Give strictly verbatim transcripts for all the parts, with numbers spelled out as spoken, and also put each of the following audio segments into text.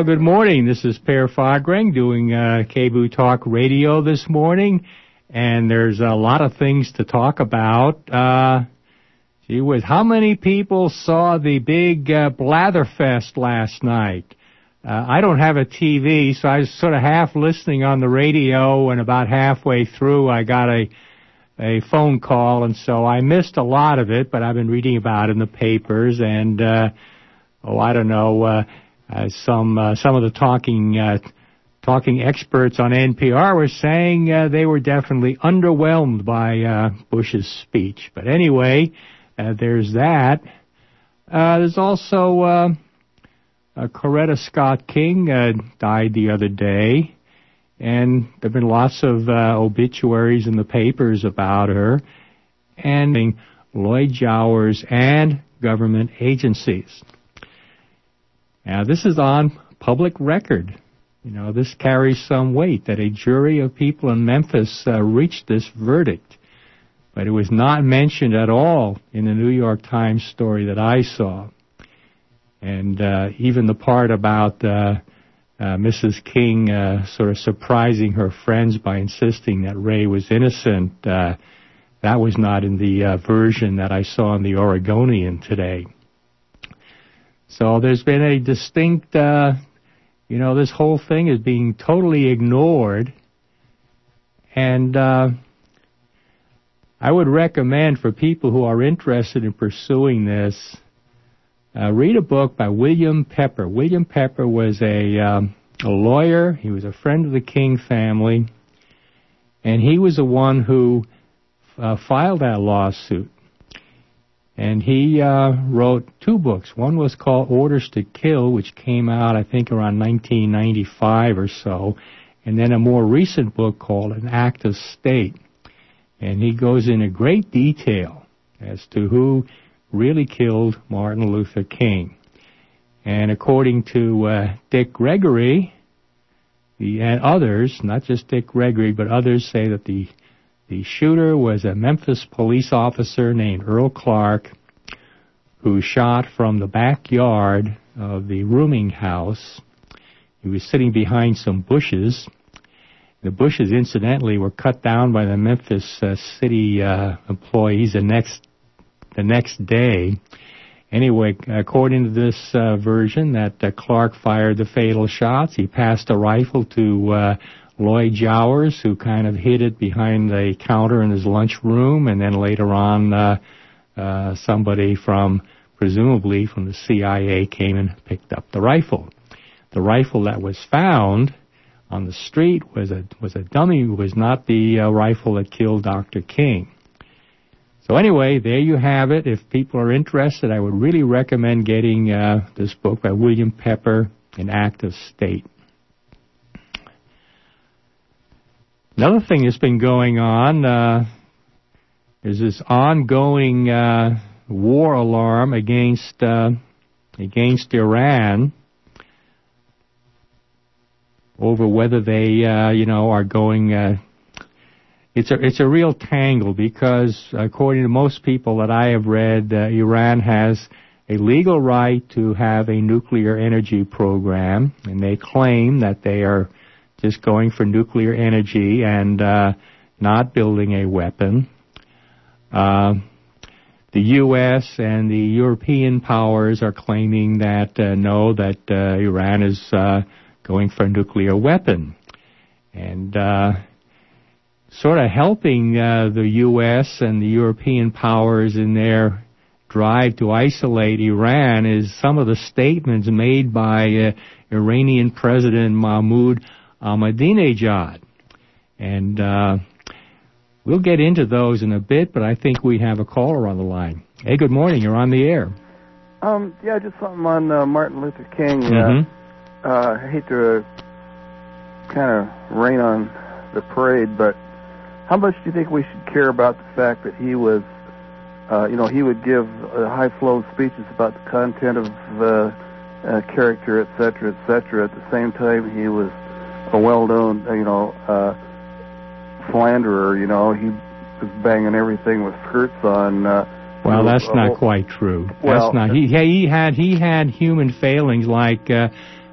good morning. This is Per Fagreng doing uh, K B O O Talk Radio this morning, and there's a lot of things to talk about. Uh, gee whiz, how many people saw the big uh, Blatherfest last night? Uh, I don't have a T V, so I was sort of half listening on the radio, and about halfway through I got a a phone call, and so I missed a lot of it, but I've been reading about it in the papers, and, uh, oh, I don't know, uh, uh some uh, some of the talking uh, talking experts on N P R were saying uh, they were definitely underwhelmed by uh, Bush's speech. But anyway, uh, there's that. Uh, there's also uh, uh, Coretta Scott King uh, died the other day. And there have been lots of uh, obituaries in the papers about her, and Lloyd Jowers and government agencies. Now, this is on public record. You know, this carries some weight, that a jury of people in Memphis uh, reached this verdict. But it was not mentioned at all in the New York Times story that I saw. And uh, even the part about Uh, Uh, Missus King uh, sort of surprising her friends by insisting that Ray was innocent, uh, that was not in the uh, version that I saw in the Oregonian today. So there's been a distinct, uh, you know, this whole thing is being totally ignored. And uh, I would recommend for people who are interested in pursuing this, Uh, read a book by William Pepper. William Pepper was a, um, a lawyer. He was a friend of the King family, and he was the one who uh, filed that lawsuit. And he uh, wrote two books. One was called Orders to Kill, which came out, I think, around nineteen ninety-five or so, and then a more recent book called An Act of State. And he goes into great detail as to who really killed Martin Luther King. And according to uh, Dick Gregory, the, and others, not just Dick Gregory, but others say that the the shooter was a Memphis police officer named Earl Clark, who shot from the backyard of the rooming house. He was sitting behind some bushes. The bushes, incidentally, were cut down by the Memphis uh, city uh, employees the next the next day. Anyway, according to this uh, version, that uh, Clark fired the fatal shots. He passed a rifle to uh, Lloyd Jowers, who kind of hid it behind the counter in his lunchroom, and then later on uh, uh, somebody from, presumably from the C I A, came and picked up the rifle. The rifle that was found on the street was a was a dummy, was not the uh, rifle that killed Doctor King. So anyway, there you have it. If people are interested, I would really recommend getting uh, this book by William Pepper, An Act of State. Another thing that's been going on uh, is this ongoing uh, war alarm against uh, against Iran over whether they, uh, you know, are going. Uh, It's a it's a real tangle because, according to most people that I have read, uh, Iran has a legal right to have a nuclear energy program, and they claim that they are just going for nuclear energy and uh, not building a weapon. Uh, the U S and the European powers are claiming that uh, no, that uh, Iran is uh, going for a nuclear weapon, and uh, sort of helping uh, the U S and the European powers in their drive to isolate Iran is some of the statements made by uh, Iranian President Mahmoud Ahmadinejad. And uh, we'll get into those in a bit, but I think we have a caller on the line. Hey, good morning. You're on the air. Um, yeah, just something on uh, Martin Luther King. Mm-hmm. Uh, uh, I hate to uh, kind of rain on the parade, but how much do you think we should care about the fact that he was, uh, you know, he would give uh, high-flow speeches about the content of uh, uh, character, et cetera, et cetera. At the same time, he was a well-known, you know, uh, philanderer. You know, he was banging everything with skirts on. Uh, well, that's uh, not quite true. Well, that's not. He he had he had human failings like uh,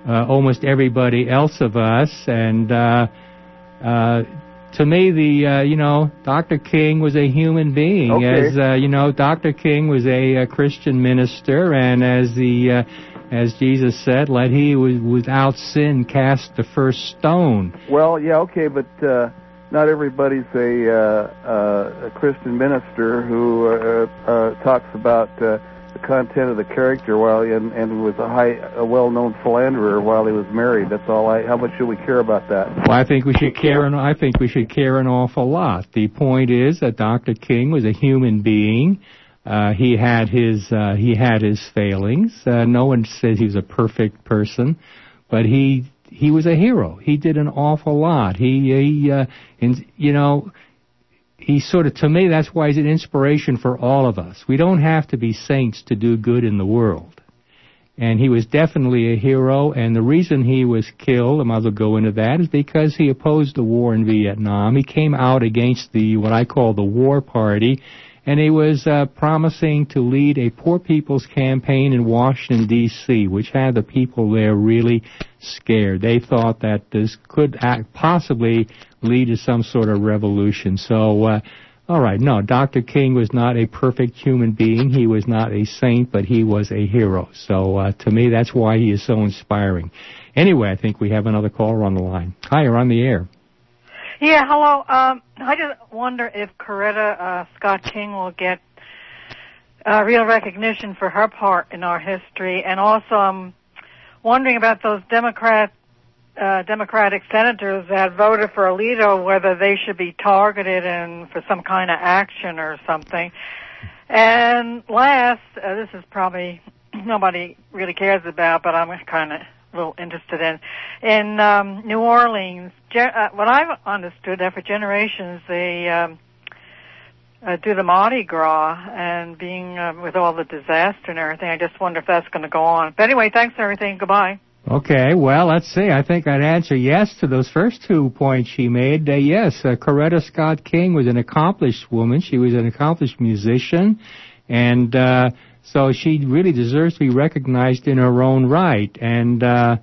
uh, almost everybody else of us. And uh, uh, to me, the uh, you know, Doctor King was a human being. Okay. As uh, you know, Doctor King was a, a Christian minister, and as the uh, as Jesus said, let he who is without sin cast the first stone. Well, yeah, okay, but uh, not everybody's a, uh, uh, a Christian minister who uh, uh, talks about uh, the content of the character while he, and, and was a high, a well-known philanderer while he was married. That's all. I. How much should we care about that? Well, I think we should care. An, I think we should care an awful lot. The point is that Doctor King was a human being. Uh, he had his uh, he had his failings. Uh, no one says he was a perfect person, but he he was a hero. He did an awful lot. He he uh, and you know. He sort of, to me, that's why he's an inspiration for all of us. We don't have to be saints to do good in the world. And he was definitely a hero, and the reason he was killed, I might as well go into that, is because he opposed the war in Vietnam. He came out against the, what I call the war party, and he was uh, promising to lead a poor people's campaign in Washington, D C, which had the people there really scared. They thought that this could act, possibly lead to some sort of revolution. So, uh, all right, no, Doctor King was not a perfect human being. He was not a saint, but he was a hero. So, uh, to me, that's why he is so inspiring. Anyway, I think we have another caller on the line. Hi, you're on the air. Yeah, hello. Um, I just wonder if Coretta uh, Scott King will get uh, real recognition for her part in our history, and also I'm wondering about those Democrat uh, Democratic senators that voted for Alito, whether they should be targeted and for some kind of action or something. And last, uh, this is probably nobody really cares about, but I'm kind of a little interested in. In um, New Orleans, ge- uh, what I've understood that for generations they um, uh, do the Mardi Gras, and being uh, with all the disaster and everything, I just wonder if that's going to go on. But anyway, thanks for everything. Goodbye. Okay, well, let's see. I think I'd answer yes to those first two points she made. Uh, yes, uh, Coretta Scott King was an accomplished woman. She was an accomplished musician, and uh, so she really deserves to be recognized in her own right. And uh,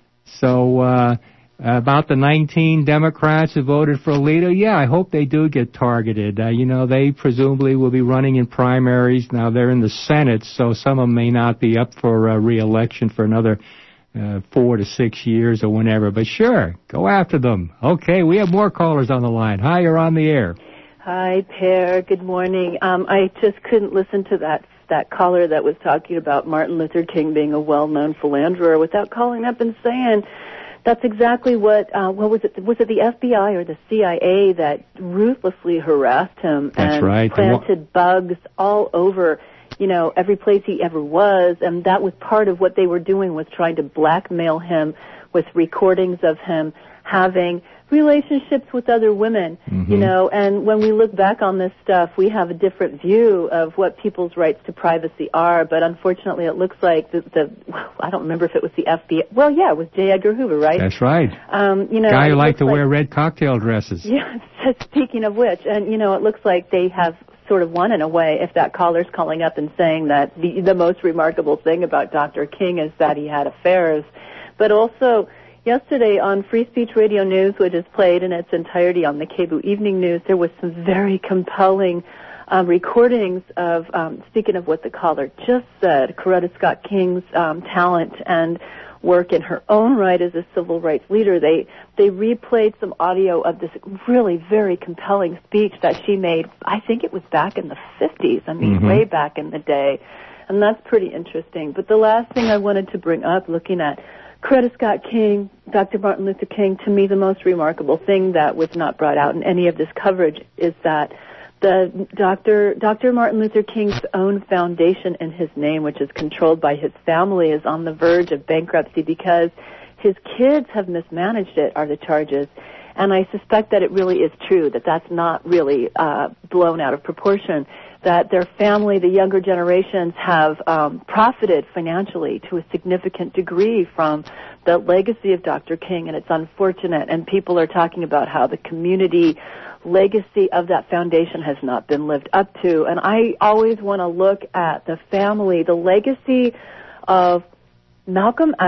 so uh, about the nineteen Democrats who voted for Alito, yeah, I hope they do get targeted. Uh, you know, they presumably will be running in primaries. Now, they're in the Senate, so some of them may not be up for uh, re-election for another Uh, four to six years or whenever, but sure, go after them. Okay, we have more callers on the line. Hi, you're on the air. Hi, Per. Good morning. Um, I just couldn't listen to that that caller that was talking about Martin Luther King being a well-known philanderer without calling up and saying that's exactly what, uh, what was it, was it the F B I or the C I A that ruthlessly harassed him That's and right. planted bugs all over, you know, every place he ever was, and that was part of what they were doing, was trying to blackmail him with recordings of him having relationships with other women, mm-hmm. you know, and when we look back on this stuff, we have a different view of what people's rights to privacy are, but unfortunately it looks like the, the I don't remember if it was the F B I, well, yeah, it was J. Edgar Hoover, right? That's right. Um, you know, guy who liked to like, wear red cocktail dresses. Yeah, speaking of which, and, you know, it looks like they have sort of won in a way if that caller's calling up and saying that the, the most remarkable thing about Doctor King is that he had affairs. But also, yesterday on Free Speech Radio News, which is played in its entirety on the K B O O Evening News, there was some very compelling um, recordings of, um, speaking of what the caller just said, Coretta Scott King's um, talent and work in her own right as a civil rights leader. They they replayed some audio of this really very compelling speech that she made, I think it was back in the fifties, I mean, mm-hmm. way back in the day. And that's pretty interesting. But the last thing I wanted to bring up, looking at Coretta Scott King, Doctor Martin Luther King, to me the most remarkable thing that was not brought out in any of this coverage is that the Doctor Doctor Martin Luther King's own foundation in his name, which is controlled by his family, is on the verge of bankruptcy because his kids have mismanaged it, are the charges. And I suspect that it really is true, that that's not really uh, blown out of proportion, that their family, the younger generations, have um, profited financially to a significant degree from the legacy of Doctor King, and it's unfortunate. And people are talking about how the community legacy of that foundation has not been lived up to. And I always want to look at the family, the legacy of Malcolm X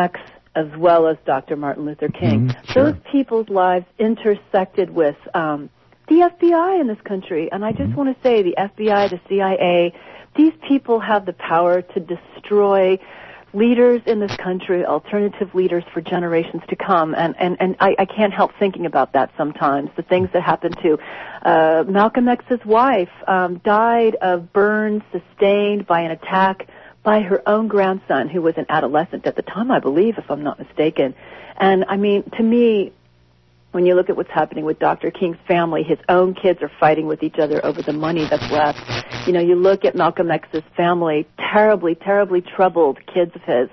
as well as Doctor Martin Luther King. Mm-hmm, sure. Those people's lives intersected with um, the F B I in this country. And I just mm-hmm. want to say the F B I, the C I A, these people have the power to destroy leaders in this country, alternative leaders for generations to come. And, and, and I, I can't help thinking about that sometimes. The things that happened to uh, Malcolm X's wife um, died of burns sustained by an attack by her own grandson, who was an adolescent at the time, I believe, if I'm not mistaken. And, I mean, to me, when you look at what's happening with Doctor King's family, his own kids are fighting with each other over the money that's left. You know, you look at Malcolm X's family, terribly, terribly troubled kids of his.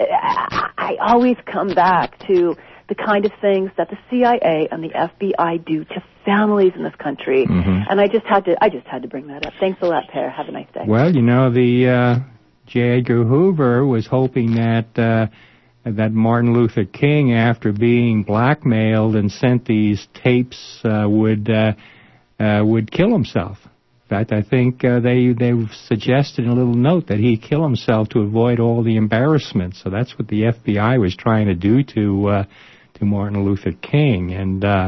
I always come back to the kind of things that the C I A and the F B I do to families in this country. Mm-hmm. And I just had to, I just had to bring that up. Thanks a lot, Per. Have a nice day. Well, you know, the uh, J. Edgar Hoover was hoping that uh, that Martin Luther King, after being blackmailed and sent these tapes, uh, would uh, uh, would kill himself. In fact, I think uh, they they suggested in a little note that he kill himself to avoid all the embarrassment. So that's what the F B I was trying to do to uh, to Martin Luther King. And uh,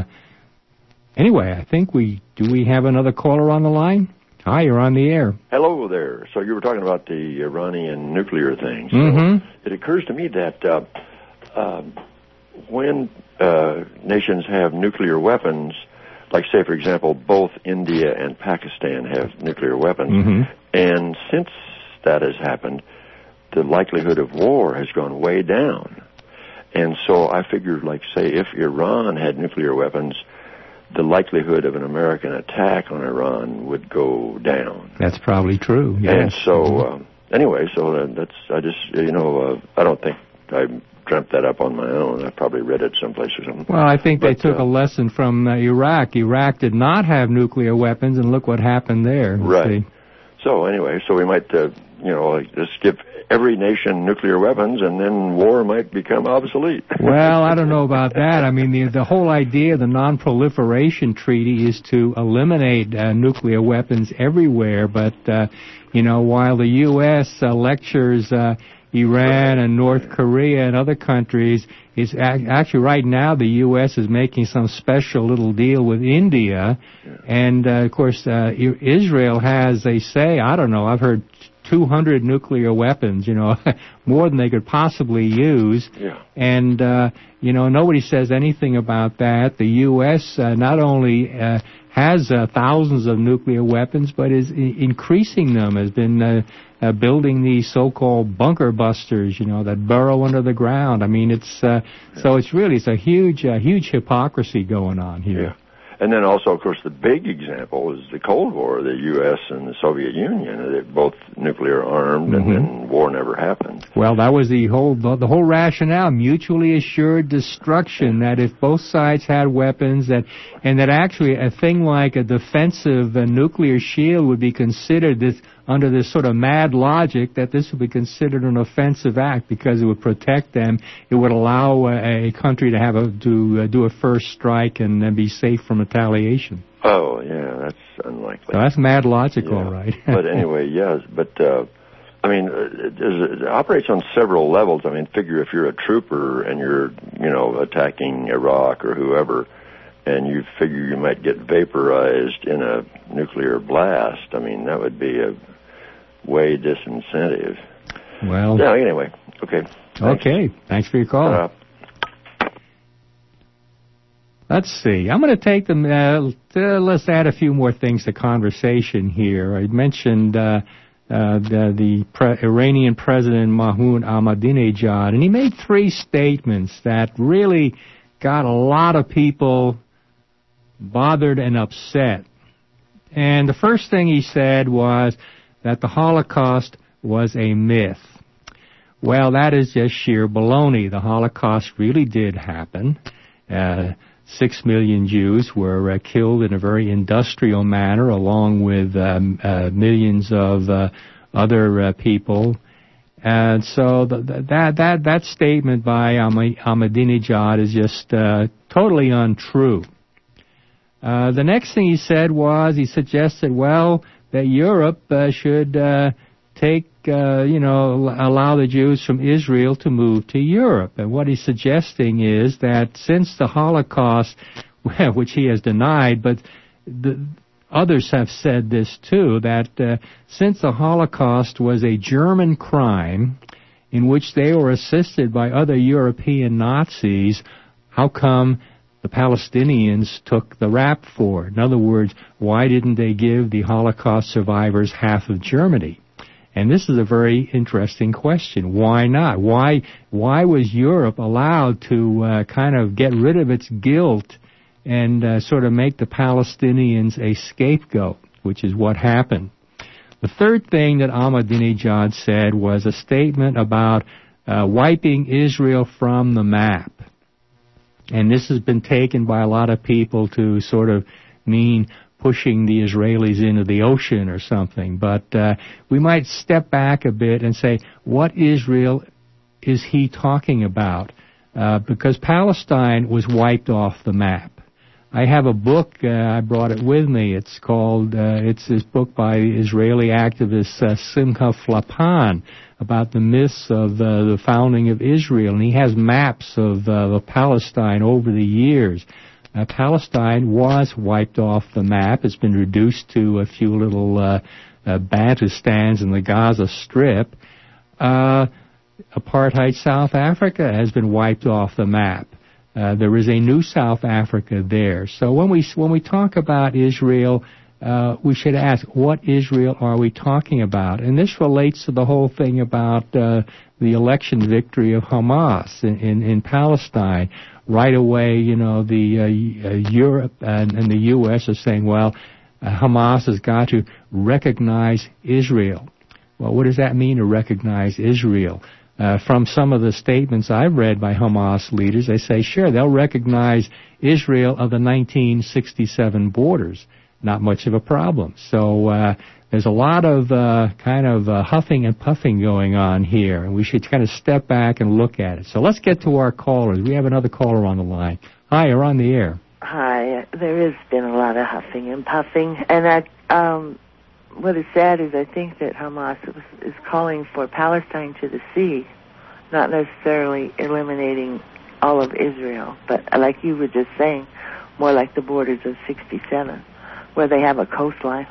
anyway, I think we do. We have another caller on the line. Hi, you're on the air. Hello there. So you were talking about the Iranian nuclear thing. So mm-hmm. it occurs to me that uh, uh, when uh, nations have nuclear weapons, like, say, for example, both India and Pakistan have nuclear weapons, mm-hmm. and since that has happened, the likelihood of war has gone way down. And so I figured, like, say, if Iran had nuclear weapons, the likelihood of an American attack on Iran would go down. That's probably true, yes. And so, mm-hmm. uh, anyway, so uh, that's, I just, you know, uh, I don't think I dreamt that up on my own. I probably read it someplace or something. Well, I think but, they took uh, a lesson from uh, Iraq. Iraq did not have nuclear weapons, and look what happened there. Right. See. So, anyway, so we might, uh, you know, like, just give every nation nuclear weapons, and then war might become obsolete. Well, I don't know about that. I mean, the the whole idea of the Non-Proliferation Treaty is to eliminate uh, nuclear weapons everywhere. But, uh, you know, while the U S uh, lectures uh, Iran and North Korea and other countries, is ac- actually right now the U S is making some special little deal with India. And, uh, of course, uh, Israel has, they say, I don't know, I've heard two hundred nuclear weapons, you know, more than they could possibly use. Yeah. And, uh, you know, nobody says anything about that. The U S uh, not only uh, has uh, thousands of nuclear weapons, but is I- increasing them, has been uh, uh, building these so-called bunker busters, you know, that burrow under the ground. I mean, it's, uh, yeah. so it's really, it's a huge, uh, huge hypocrisy going on here. Yeah. And then also, of course, the big example is the Cold War, the U S and the Soviet Union. They're both nuclear armed, mm-hmm. and then war never happened. Well, that was the whole the, the whole rationale: mutually assured destruction. That if both sides had weapons, that and that actually a thing like a defensive uh, nuclear shield would be considered this under this sort of mad logic that this would be considered an offensive act because it would protect them. It would allow uh, a country to have a to uh, do a first strike and uh, be safe from retaliation. Oh, yeah, that's unlikely. So that's mad logic, yeah. all right. But anyway, yes, but, uh, I mean, it, it operates on several levels. I mean, figure if you're a trooper and you're, you know, attacking Iraq or whoever, and you figure you might get vaporized in a nuclear blast, I mean, that would be a way disincentive. Well. Yeah, anyway, okay. Thanks. Okay, thanks for your call. Uh, Let's see. I'm going to take them. Uh, to, let's add a few more things to conversation here. I mentioned uh, uh, the, the pre- Iranian President Mahmoud Ahmadinejad, and he made three statements that really got a lot of people bothered and upset. And the first thing he said was that the Holocaust was a myth. Well, that is just sheer baloney. The Holocaust really did happen. Uh, Six million Jews were uh, killed in a very industrial manner, along with um, uh, millions of uh, other uh, people. And so the, the, that that that statement by Ahmadinejad is just uh, totally untrue. Uh, the next thing he said was he suggested, well, that Europe uh, should uh, take uh, you know, allow the Jews from Israel to move to Europe. And what he's suggesting is that since the Holocaust, which he has denied, but the others have said this too, that uh, since the Holocaust was a German crime in which they were assisted by other European Nazis, how come the Palestinians took the rap for it? In other words, why didn't they give the Holocaust survivors half of Germany? And this is a very interesting question. Why not? Why why was Europe allowed to uh, kind of get rid of its guilt and uh, sort of make the Palestinians a scapegoat, which is what happened? The third thing that Ahmadinejad said was a statement about uh, wiping Israel from the map. And this has been taken by a lot of people to sort of mean pushing the Israelis into the ocean or something. But uh, we might step back a bit and say, what Israel is he talking about? Uh, because Palestine was wiped off the map. I have a book, uh, I brought it with me. It's called, uh, it's this book by Israeli activist uh, Simcha Flapan about the myths of uh, the founding of Israel. And he has maps of, uh, of Palestine over the years. Uh, Palestine was wiped off the map. It's been reduced to a few little uh, uh, Bantustans in the Gaza Strip. Uh, apartheid South Africa has been wiped off the map. Uh, there is a new South Africa there. So when we when we talk about Israel, uh, we should ask, what Israel are we talking about? And this relates to the whole thing about uh, the election victory of Hamas in, in, in Palestine. Right away, you know, the uh, uh, Europe and, and the U S are saying, well, uh, Hamas has got to recognize Israel. Well, what does that mean, to recognize Israel? Uh, from some of the statements I've read by Hamas leaders, they say, sure, they'll recognize Israel of the nineteen sixty-seven borders. Not much of a problem. So uh, there's a lot of uh, kind of uh, huffing and puffing going on here, and we should kind of step back and look at it. So let's get to our callers. We have another caller on the line. Hi, you're on the air. Hi. There has been a lot of huffing and puffing, and I, um, what is sad is I think that Hamas is calling for Palestine to the sea, not necessarily eliminating all of Israel, but like you were just saying, more like the borders of sixty-seven, where they have a coastline.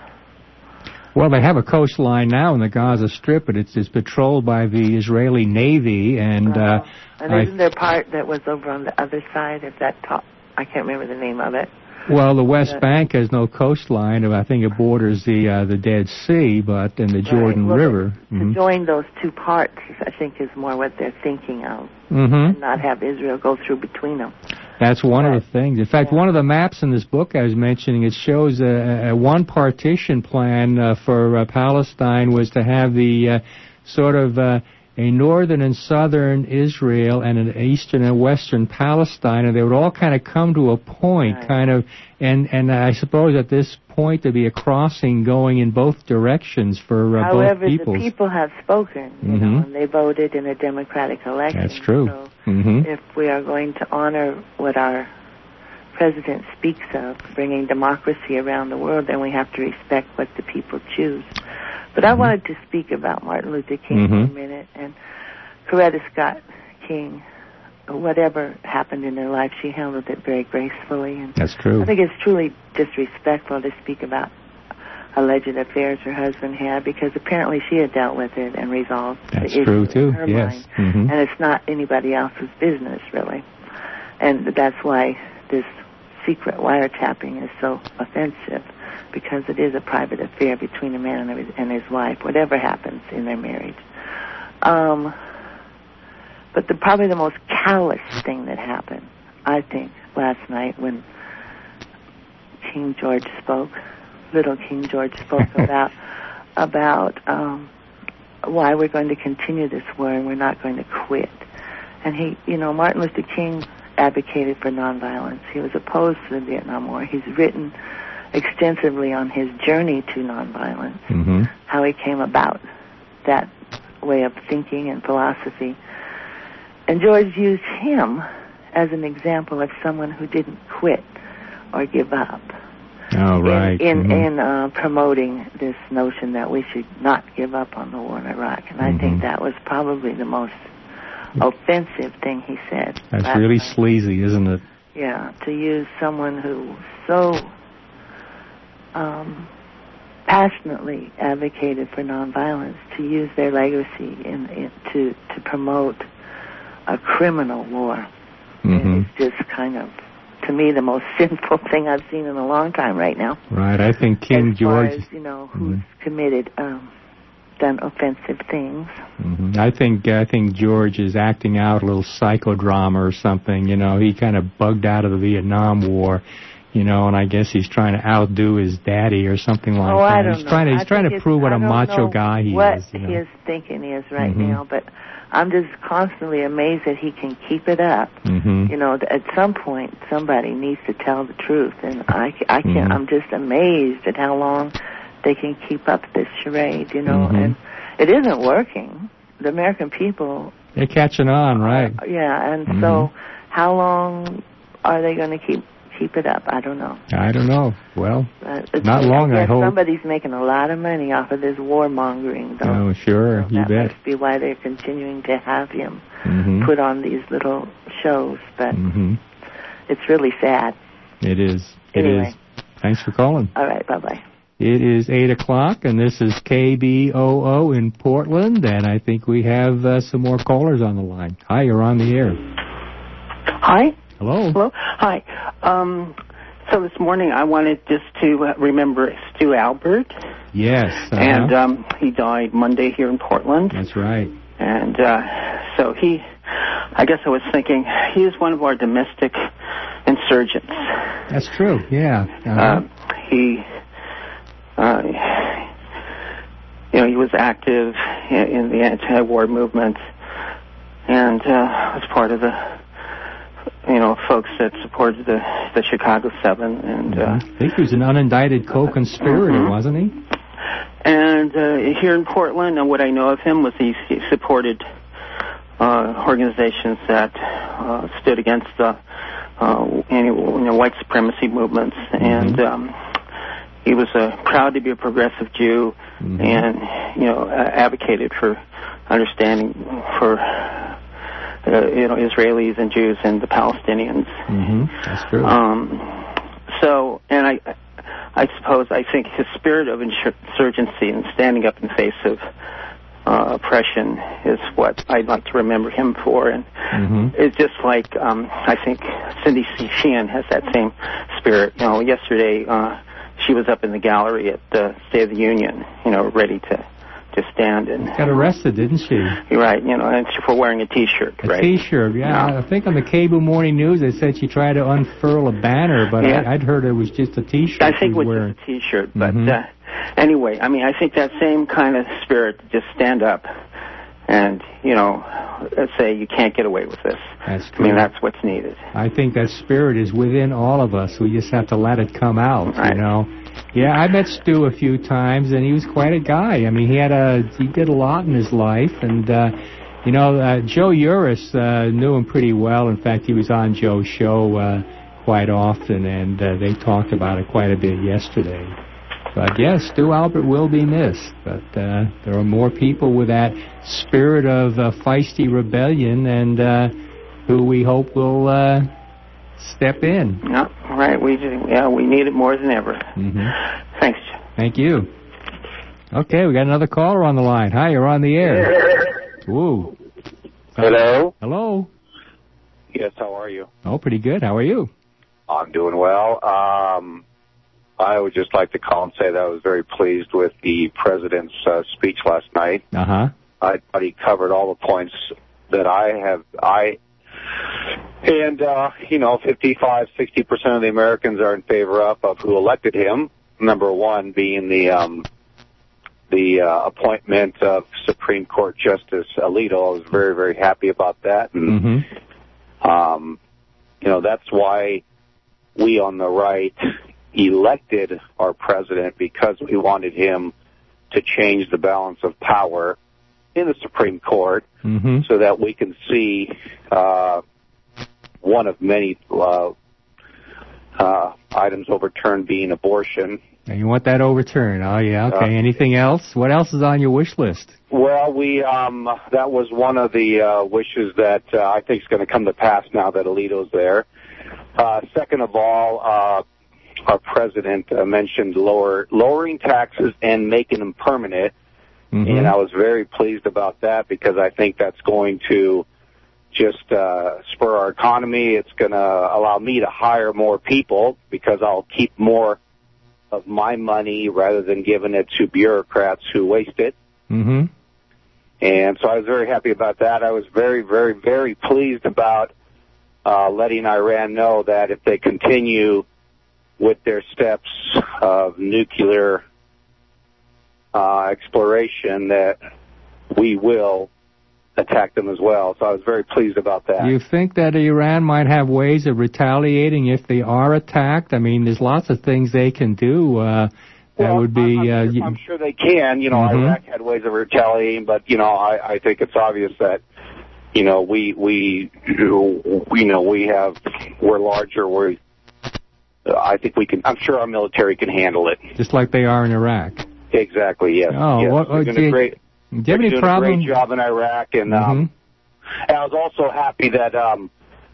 Well, they have a coastline now in the Gaza Strip, but it's, it's patrolled by the Israeli Navy, and uh, uh, and isn't I, there part that was over on the other side of that top? I can't remember the name of it. Well, the West Bank has no coastline. I think it borders the uh, the Dead Sea, but in the Jordan right. well, River. To mm-hmm. join those two parts, I think, is more what they're thinking of, mm-hmm. and not have Israel go through between them. That's one right. of the things. In fact, yeah. one of the maps in this book I was mentioning, it shows a, a one partition plan uh, for uh, Palestine was to have the uh, sort of uh, a northern and southern Israel and an eastern and western Palestine, and they would all kind of come to a point, right. kind of, and and I suppose at this point there'd be a crossing going in both directions for uh, However, both peoples. the people have spoken, you mm-hmm. know, and they voted in a democratic election. That's true. So mm-hmm. if we are going to honor what our president speaks of, bringing democracy around the world, then we have to respect what the people choose. But mm-hmm. I wanted to speak about Martin Luther King mm-hmm. for a minute, and Coretta Scott King. Whatever happened in her life, she handled it very gracefully. And that's true. I think it's truly disrespectful to speak about alleged affairs her husband had, because apparently she had dealt with it and resolved that's the issue true too. in her yes. mind. Mm-hmm. And it's not anybody else's business, really. And that's why this secret wiretapping is so offensive, because it is a private affair between a man and his, and his wife, whatever happens in their marriage. Um, but the, probably the most callous thing that happened, I think, last night when King George spoke, little King George spoke about about um, why we're going to continue this war and we're not going to quit. And he, you know, Martin Luther King advocated for nonviolence. He was opposed to the Vietnam War. He's written extensively on his journey to nonviolence, mm-hmm. how he came about that way of thinking and philosophy. And George used him as an example of someone who didn't quit or give up. Oh, right. In in, mm-hmm. in uh, promoting this notion that we should not give up on the war in Iraq, and mm-hmm. I think that was probably the most offensive thing he said. That's really night. Sleazy, isn't it? Yeah, to use someone who so um, passionately advocated for nonviolence, to use their legacy in, in to to promote a criminal war. Mm-hmm. And it's just kind of, to me, the most sinful thing I've seen in a long time right now. Right. I think King as George... As far as, you know, who's mm-hmm. committed, um, done offensive things. Mm-hmm. I think I think George is acting out a little psychodrama or something. You know, he kind of bugged out of the Vietnam War, you know, and I guess he's trying to outdo his daddy or something like oh, that. I don't he's know. trying to he's I trying to prove what a macho guy he what is. You know? his thinking is right mm-hmm. now, but I'm just constantly amazed that he can keep it up. Mm-hmm. You know, at some point, somebody needs to tell the truth, and I, I can mm-hmm. I'm just amazed at how long they can keep up this charade. You know, mm-hmm. and it isn't working. The American people, they're catching on, right? Uh, yeah, and mm-hmm. so how long are they going to keep keep it up? I don't know. I don't know. Well, uh, not long, I, I hope. Somebody's making a lot of money off of this warmongering, though. Oh, sure, so you that bet. That must be why they're continuing to have him mm-hmm. put on these little shows, but mm-hmm. it's really sad. It is. It anyway. is. Thanks for calling. All right, bye-bye. It is eight o'clock, and this is K B O O in Portland, and I think we have uh, some more callers on the line. Hi, you're on the air. Hi. Hello. Hello. Hi. Um, so this morning I wanted just to uh, remember Stu Albert. Yes. Uh-huh. And um, he died Monday here in Portland. That's right. And uh, so he, I guess I was thinking, he is one of our domestic insurgents. That's true, yeah. Uh-huh. Uh, he... Uh, you know, he was active in, in the anti-war movement, and uh, was part of the, you know, folks that supported the the Chicago Seven. And uh, I think he was an unindicted co-conspirator, mm-hmm. wasn't he? And uh, here in Portland, and what I know of him was he, he supported uh, organizations that uh, stood against the uh, any, you know, white supremacy movements, mm-hmm. and. Um, He was uh, proud to be a progressive Jew, mm-hmm. and you know uh, advocated for understanding for uh, you know Israelis and Jews and the Palestinians. Mm-hmm. That's true. Um, so, and I, I suppose I think his spirit of insurgency and standing up in the face of uh, oppression is what I'd like to remember him for. And mm-hmm. it's just like um, I think Cindy Sheehan has that same spirit. You know, yesterday. Uh, She was up in the gallery at the State of the Union, you know, ready to, to stand. And got arrested, didn't she? You're right, you know, and for wearing a T-shirt, a right? A T-shirt, yeah. No. I think on the Cable Morning News they said she tried to unfurl a banner, but yeah. I, I'd heard it was just a T-shirt. I think it was wearing. just a T-shirt, but mm-hmm. uh, anyway, I mean, I think that same kind of spirit to just stand up and, you know, say you can't get away with this. That's true. I mean, that's what's needed. I think that spirit is within all of us. We just have to let it come out, right. you know. Yeah, I met Stu a few times, and he was quite a guy. I mean, he had a he did a lot in his life, and uh, you know, uh, Joe Uris uh, knew him pretty well. In fact, he was on Joe's show uh, quite often, and uh, they talked about it quite a bit yesterday. But yes, Stu Albert will be missed. But uh, there are more people with that spirit of uh, feisty rebellion, and uh, who we hope will. Uh, Step in. No, right. We just, yeah, we need it more than ever. Mm-hmm. Thanks. Thank you. Okay, we got another caller on the line. Hi, you're on the air. Woo. Hello. Hello. Yes, how are you? Oh, pretty good. How are you? I'm doing well. Um, I would just like to call and say that I was very pleased with the president's uh, speech last night. Uh huh. I thought he covered all the points that I have. I. And, uh, you know, fifty-five, sixty percent of the Americans are in favor of, of who elected him. Number one being the um, the uh, appointment of Supreme Court Justice Alito. I was very, very happy about that. And, mm-hmm. um, you know, that's why we on the right elected our president, because we wanted him to change the balance of power in the Supreme Court, mm-hmm. so that we can see uh, one of many uh, uh, items overturned being abortion. And you want that overturned? Oh, yeah. Okay. Uh, Anything else? What else is on your wish list? Well, we um, that was one of the uh, wishes that uh, I think is going to come to pass now that Alito's there. Uh, second of all, uh, our president uh, mentioned lower lowering taxes and making them permanent, mm-hmm. and I was very pleased about that because I think that's going to just uh, spur our economy. It's going to allow me to hire more people because I'll keep more of my money rather than giving it to bureaucrats who waste it. Mm-hmm. And so I was very happy about that. I was very, very, very pleased about uh, letting Iran know that if they continue with their steps of nuclear uh, exploration, that we will attack them as well. So I was very pleased about that. You think that Iran might have ways of retaliating if they are attacked? I mean, there's lots of things they can do. Uh, that well, would be. I'm, I'm, uh, sure, I'm sure they can. You know, mm-hmm. Iraq had ways of retaliating, but you know, I, I think it's obvious that you know we we you know we have we're larger. We're I think we can. I'm sure our military can handle it. Just like they are in Iraq. Exactly. Yes. Oh, yes. what? They're doing a great. Do you have any doing problem? a great job in Iraq, and, um, mm-hmm. and I was also happy that um,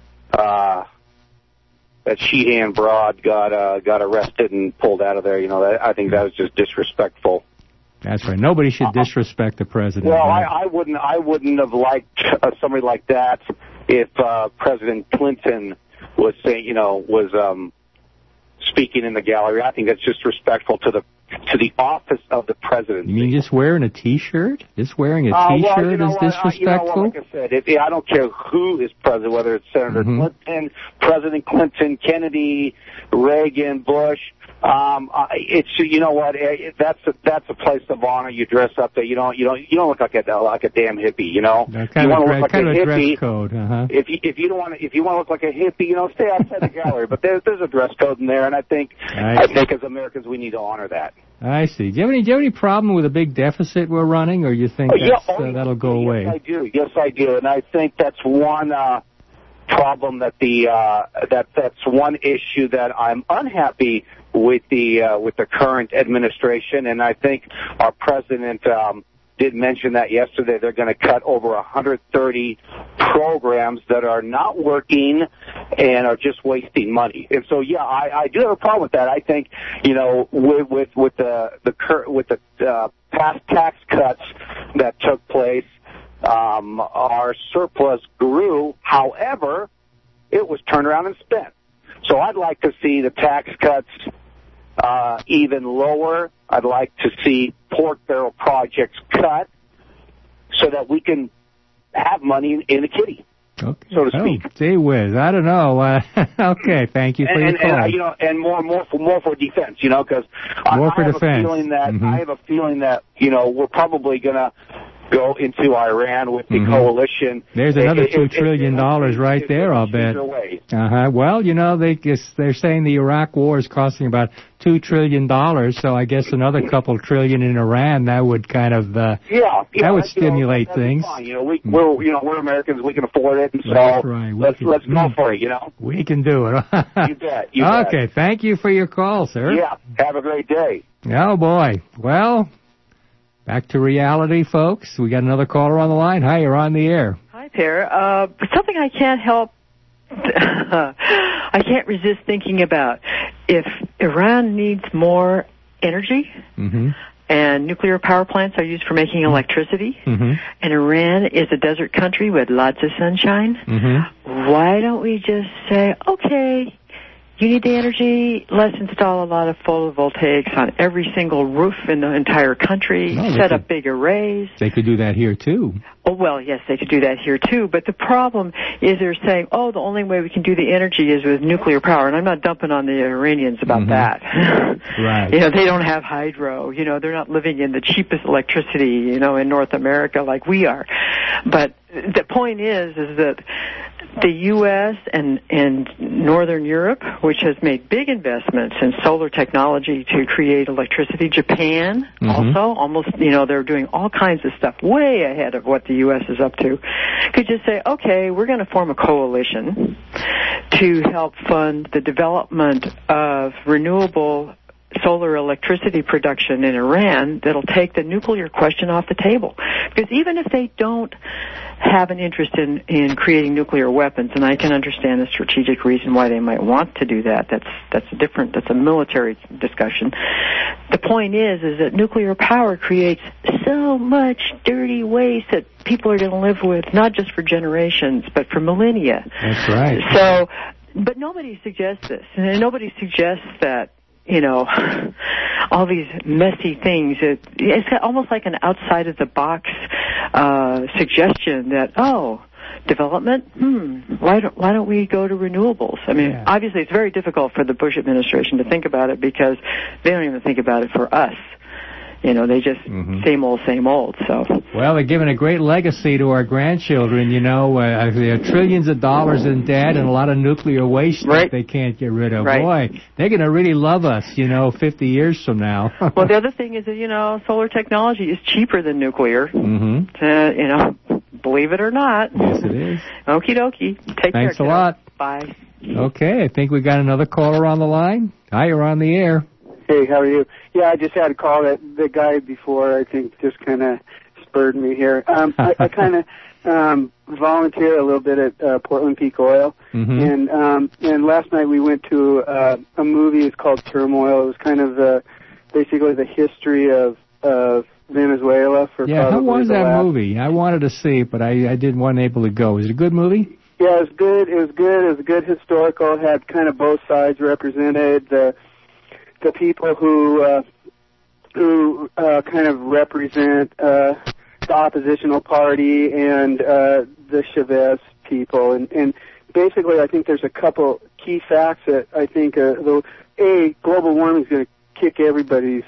uh, that Sheehan Broad got uh, got arrested and pulled out of there. You know, that, I think that was just disrespectful. That's right. Nobody should disrespect the president. Well, right? I, I wouldn't. I wouldn't have liked uh, somebody like that if uh, President Clinton was saying, you know, was um, speaking in the gallery. I think that's disrespectful to the to the office of the presidency. You mean just wearing a T-shirt? Just wearing a uh, T-shirt well, you know is what, disrespectful? Uh, you know what, like I said, it, I don't care who is president, whether it's Senator mm-hmm. Clinton, President Clinton, Kennedy, Reagan, Bush. Um, it's you know what? It, that's a, that's a place of honor. You dress up there. You don't you don't you don't look like a like a damn hippie. You know. Uh, kind you of want to look look like a a hippie. Dress code. Uh-huh. If you if you don't want to if you want to look like a hippie, you know, stay outside the gallery. But there's there's a dress code in there, and I think I, I think as Americans we need to honor that. I see. Do you have any do you have any problem with a big deficit we're running, or you think oh, yeah, that's, oh, uh, that'll go yes, away? Yes, I do. Yes, I do, and I think that's one uh, problem that the uh, that that's one issue that I'm unhappy with the uh, with the current administration, and I think our president um, did mention that yesterday. They're going to cut over one hundred thirty programs that are not working and are just wasting money. And so, yeah, I, I do have a problem with that. I think, you know, with with, with the the cur- with the uh, past tax cuts that took place, um, our surplus grew. However, it was turned around and spent. So I'd like to see the tax cuts uh, even lower. I'd like to see pork barrel projects cut so that we can have money in, in the kitty, okay. so to speak. Oh, gee whiz, I don't know. Uh, okay, thank you for and, your and, call. and, uh, you know, and more, more for more for defense. You know, because I, more for I have defense. a feeling that mm-hmm. I have a feeling that you know we're probably gonna go into Iran with the mm-hmm. coalition. There's another it, two it, trillion it, dollars it, right it, there, it, I'll bet. Uh huh. Well, you know, they they're saying the Iraq war is costing about two trillion dollars. So I guess another couple trillion in Iran that would kind of uh, yeah, yeah that would that, stimulate you know, things. Fine. You know, we we're you know we're Americans. We can afford it, and so That's right. let's can, let's go mm, for it. You know, we can do it. You bet. You okay, bet. Thank you for your call, sir. Yeah. Have a great day. Oh boy. Well. Back to reality, folks. We got another caller on the line. Hi, you're on the air. Hi there. Uh, something I can't help, I can't resist thinking about. If Iran needs more energy, mm-hmm. and nuclear power plants are used for making electricity, mm-hmm. and Iran is a desert country with lots of sunshine, mm-hmm. why don't we just say, okay, you need the energy, let's install a lot of photovoltaics on every single roof in the entire country, no, set could, up big arrays. They could do that here, too. Oh, well, yes, they could do that here, too. But the problem is they're saying, oh, the only way we can do the energy is with nuclear power. And I'm not dumping on the Iranians about mm-hmm. that. Right. You know, they don't have hydro. You know, they're not living in the cheapest electricity, you know, in North America like we are. But the point is, is that the U S and, and Northern Europe, which has made big investments in solar technology to create electricity, Japan mm-hmm. also, almost, you know, they're doing all kinds of stuff way ahead of what the U S is up to, could just say, okay, we're going to form a coalition to help fund the development of renewable solar electricity production in Iran that'll take the nuclear question off the table. Because even if they don't have an interest in, in creating nuclear weapons, and I can understand the strategic reason why they might want to do that, that's that's a different, that's a military discussion. The point is, is that nuclear power creates so much dirty waste that people are going to live with, not just for generations, but for millennia. That's right. So, but nobody suggests this, and nobody suggests that, you know, all these messy things. It, it's almost like an outside-of-the-box uh, suggestion that, oh, development, hmm, why don't, why don't we go to renewables? I mean, yeah. obviously it's very difficult for the Bush administration to think about it because they don't even think about it for us. You know, they just mm-hmm. same old, same old. So well, they're giving a great legacy to our grandchildren. You know, uh, there are trillions of dollars in debt and a lot of nuclear waste right. that they can't get rid of. Right. Boy, they're going to really love us. You know, fifty years from now. Well, the other thing is that, you know, solar technology is cheaper than nuclear. Mm-hmm. Uh, you know, believe it or not. Yes, it is. Okie dokie. Take Thanks care. Thanks a lot. Bye. Okay, I think we got another caller on the line. Hi, you're on the air. Hey, how are you? Yeah, I just had a call that the guy before, I think, just kind of spurred me here. Um, I, I kind of um, volunteer a little bit at uh, Portland Peak Oil, mm-hmm. and um, and last night we went to uh, a movie. It's called Turmoil. It was kind of the basically the history of of Venezuela for yeah. probably How was the that last... movie? I wanted to see it, but I I didn't wasn't able to go. Was it a good movie? Yeah, it was good. It was good. It was a good historical. It had kind of both sides represented. The the people who uh, who uh, kind of represent uh, the oppositional party and uh, the Chavez people, and, and basically, I think there's a couple key facts that I think uh, the a global warming is going to kick everybody's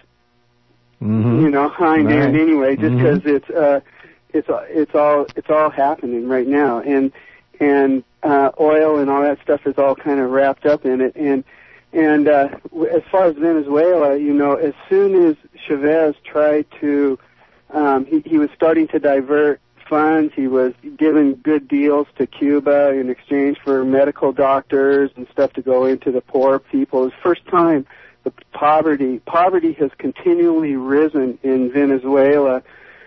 mm-hmm. you know hind right. end anyway, just because mm-hmm. it's uh, it's it's all it's all happening right now, and and uh, oil and all that stuff is all kind of wrapped up in it, and. And uh, as far as Venezuela, you know, as soon as Chavez tried to, um, he, he was starting to divert funds. He was giving good deals to Cuba in exchange for medical doctors and stuff to go into the poor people. It was the first time the poverty poverty has continually risen in Venezuela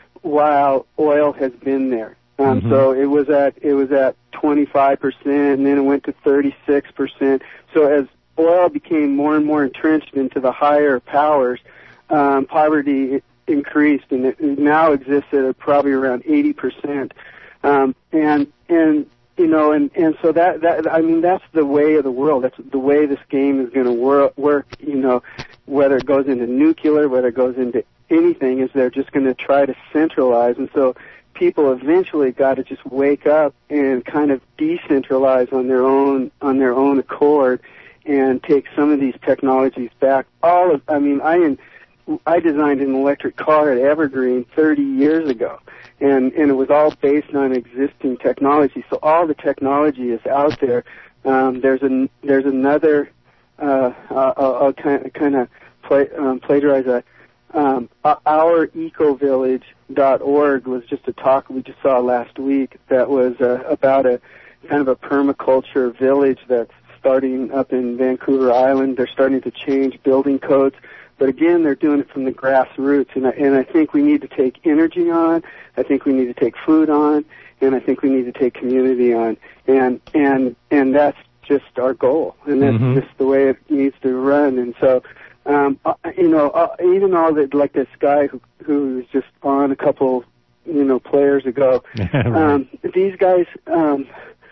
while oil has been there. Um, mm-hmm. So it was at it was at twenty-five percent, and then it went to thirty-six percent. So as oil became more and more entrenched into the higher powers, um, poverty increased, and it now exists at probably around eighty percent. Um, and and you know, and and so that that I mean, that's the way of the world. That's the way this game is going to work. Work, you know, whether it goes into nuclear, whether it goes into anything, is they're just going to try to centralize, and so people eventually got to just wake up and kind of decentralize on their own on their own accord. And take some of these technologies back. All of, I mean, I I designed an electric car at Evergreen thirty years ago, and and it was all based on existing technology. So all the technology is out there. Um, there's an there's another. Uh, I'll, I'll kind of kind of play, um, plagiarize that. Um, our eco village dot org was just a talk we just saw last week that was uh, about a kind of a permaculture village that's starting up in Vancouver Island. They're starting to change building codes, but again, they're doing it from the grassroots, and I, and I think we need to take energy on, I think we need to take food on, and I think we need to take community on, and and and that's just our goal, and that's mm-hmm. just the way it needs to run. And so, um, you know, uh, even all that, like this guy who who was just on a couple, you know, players ago, right. um, these guys, um,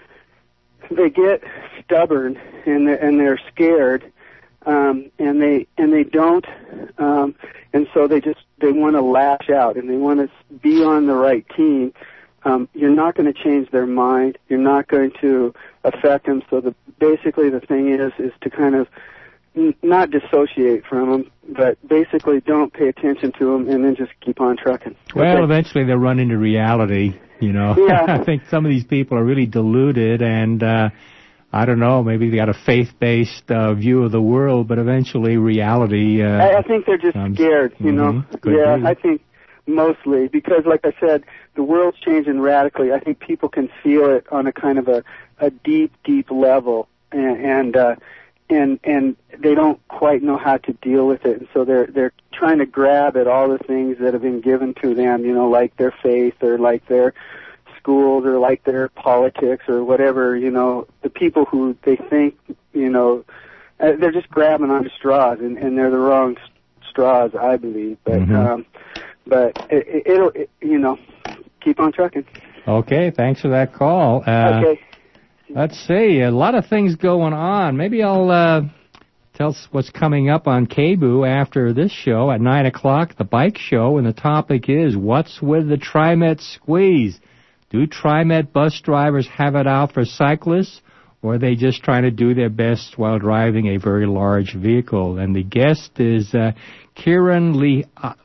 they get stubborn and they're, and they're scared, um, and they and they don't, um, and so they just they want to lash out and they want to be on the right team. Um, you're not going to change their mind. You're not going to affect them. So the basically the thing is is to kind of n- not dissociate from them, but basically don't pay attention to them and then just keep on trucking. Well, okay. Eventually they'll run into reality, you know. Yeah. I think some of these people are really deluded, and uh, I don't know, maybe they got a faith-based uh, view of the world, but eventually reality uh, I, I think they're just comes. scared, you know. Mm-hmm. Could yeah, be. I think mostly because, like I said, the world's changing radically. I think people can feel it on a kind of a, a deep, deep level, and and, uh, and and they don't quite know how to deal with it, and so they're they're trying to grab at all the things that have been given to them, you know, like their faith or like their schools or like their politics or whatever, you know, the people who they think, you know, uh, they're just grabbing onto straws, and, and they're the wrong straws, I believe. But Mm-hmm. um, but it, it, it'll, it, you know, keep on trucking. Okay, thanks for that call. Uh, okay. Let's see, a lot of things going on. Maybe I'll uh, tell us what's coming up on K B U after this show at nine o'clock, the bike show, and the topic is, what's with the TriMet squeeze? Do TriMet bus drivers have it out for cyclists, or are they just trying to do their best while driving a very large vehicle? And the guest is uh, Kieran Lee, uh,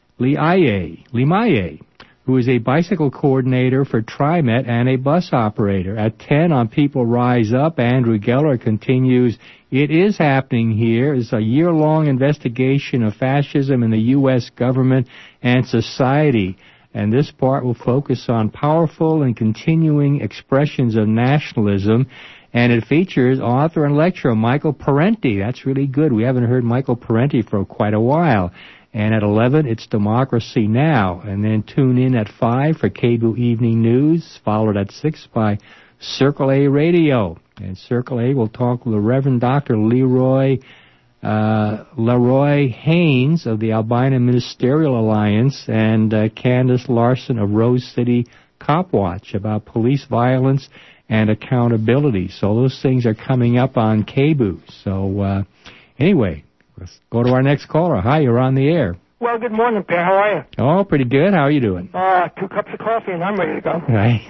Liaye, Limaye, who is a bicycle coordinator for TriMet and a bus operator. At ten on People Rise Up, Andrew Geller continues, it is happening here. It's a year-long investigation of fascism in the U S government and society. And this part will focus on powerful and continuing expressions of nationalism. And it features author and lecturer Michael Parenti. That's really good. We haven't heard Michael Parenti for quite a while. And at eleven, it's Democracy Now! And then tune in at five for K B U Evening News, followed at six by Circle A Radio. And Circle A will talk with the Reverend Doctor Leroy uh, Leroy Haynes of the Albina Ministerial Alliance and uh, Candace Larson of Rose City Cop Watch about police violence and accountability. So those things are coming up on K B U. So uh, anyway, let's go to our next caller. Hi, you're on the air. Well, good morning, Per. How are you? Oh, pretty good. How are you doing? Uh, two cups of coffee and I'm ready to go. Right.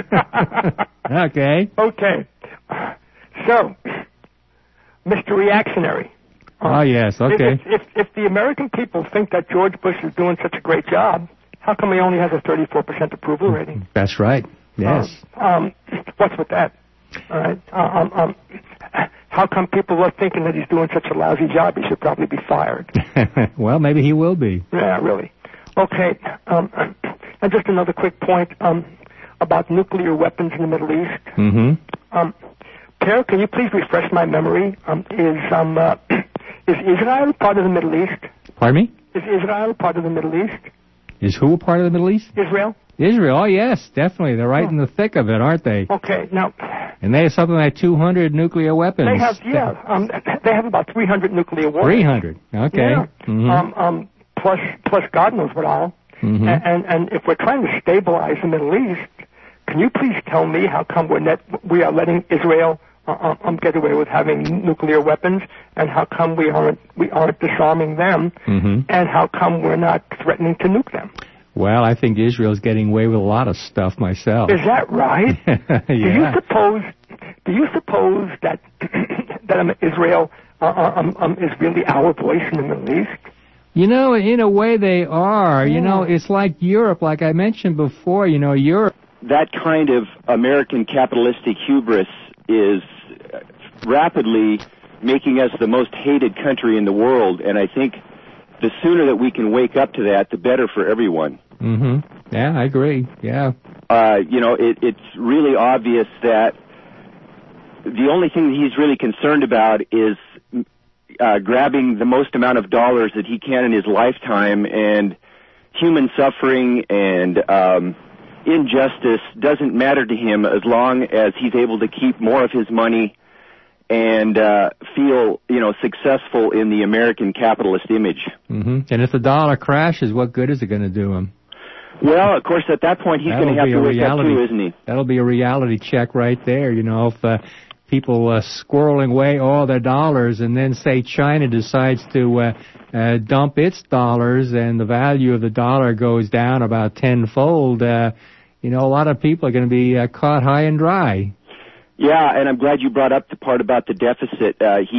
Okay. Okay. So, Mister Reactionary. Oh, yes, okay. If, if, if the American people think that George Bush is doing such a great job, how come he only has a thirty-four percent approval rating? That's right. Yes. Um, um, what's with that? All right. Um, um, how come people are thinking that he's doing such a lousy job? He should probably be fired. Well, maybe he will be. Yeah, really. Okay. Um, and just another quick point um, about nuclear weapons in the Middle East. Mm-hmm. Um, Per, can you please refresh my memory? Um, is um, uh, is Israel part of the Middle East? Pardon me? Is Israel part of the Middle East? Is who a part of the Middle East? Israel. Israel, oh yes, definitely. They're right Oh. in the thick of it, aren't they? Okay, now... And they have something like two hundred nuclear weapons. They have, yeah, um, they have about three hundred nuclear warheads. three hundred, okay. Yeah. Mm-hmm. Um, um, plus, plus God knows what all. Mm-hmm. And, and, and if we're trying to stabilize the Middle East, can you please tell me how come we're net, we are letting Israel uh, um, get away with having nuclear weapons, and how come we aren't, we aren't disarming them, Mm-hmm. and how come we're not threatening to nuke them? Well, I think Israel's getting away with a lot of stuff myself. Is that right? Yeah. Do you suppose? Do you suppose that that um, Israel uh, um, um, is really our voice in the Middle East? You know, in a way they are. Yeah. You know, it's like Europe, like I mentioned before. You know, Europe. That kind of American capitalistic hubris is rapidly making us the most hated country in the world, and I think the sooner that we can wake up to that, the better for everyone. Mm-hmm. Yeah, I agree. Yeah. Uh, you know, it, it's really obvious that the only thing that he's really concerned about is uh, grabbing the most amount of dollars that he can in his lifetime, and human suffering and um, injustice doesn't matter to him as long as he's able to keep more of his money and uh, feel, you know, successful in the American capitalist image. Mm-hmm. And if the dollar crashes, what good is it going to do him? Well, of course, at that point, he's going to have to wake reality, up too, isn't he? That'll be a reality check right there. You know, if uh, people uh, squirreling away all their dollars, and then say China decides to uh, uh, dump its dollars, and the value of the dollar goes down about tenfold, uh, you know, a lot of people are going to be uh, caught high and dry. Yeah, and I'm glad you brought up the part about the deficit. Uh, he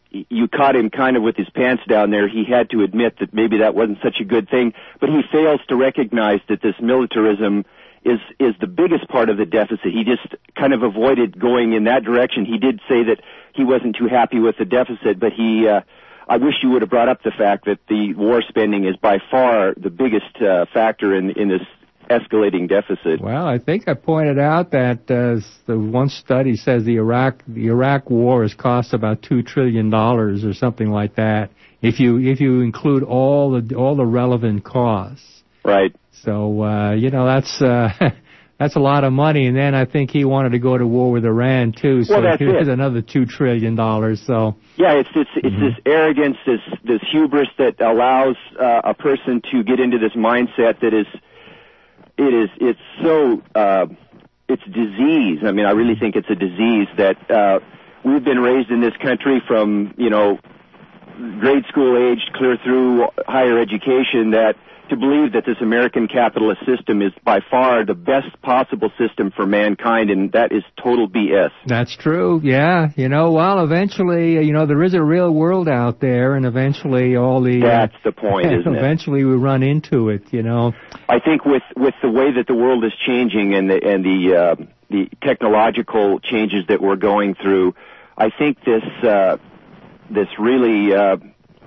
you caught him kind of with his pants down there. He had to admit that maybe that wasn't such a good thing, but he fails to recognize that this militarism is is the biggest part of the deficit. He just kind of avoided going in that direction. He did say that he wasn't too happy with the deficit, but he uh, I wish you would have brought up the fact that the war spending is by far the biggest uh, factor in in this escalating deficit. Well, I think I pointed out that uh, the one study says the Iraq the Iraq war has cost about two trillion dollars or something like that. If you if you include all the all the relevant costs. Right. So uh, you know that's uh, that's a lot of money. And then I think he wanted to go to war with Iran too. So well, that's here's it. another two trillion dollars. So yeah, it's it's it's mm-hmm. this arrogance, this this hubris that allows uh, a person to get into this mindset that is. It is, it's so, uh, it's disease. I mean, I really think it's a disease that, uh, we've been raised in this country from, you know, grade school age clear through higher education that to believe that this American capitalist system is by far the best possible system for mankind, and that is total B S. That's true, yeah. You know, well, eventually, you know, there is a real world out there, and eventually all the... That's uh, the point, isn't it? Eventually we run into it, you know. I think with, with the way that the world is changing and the, and the, uh, the technological changes that we're going through, I think this, uh, this really... Uh,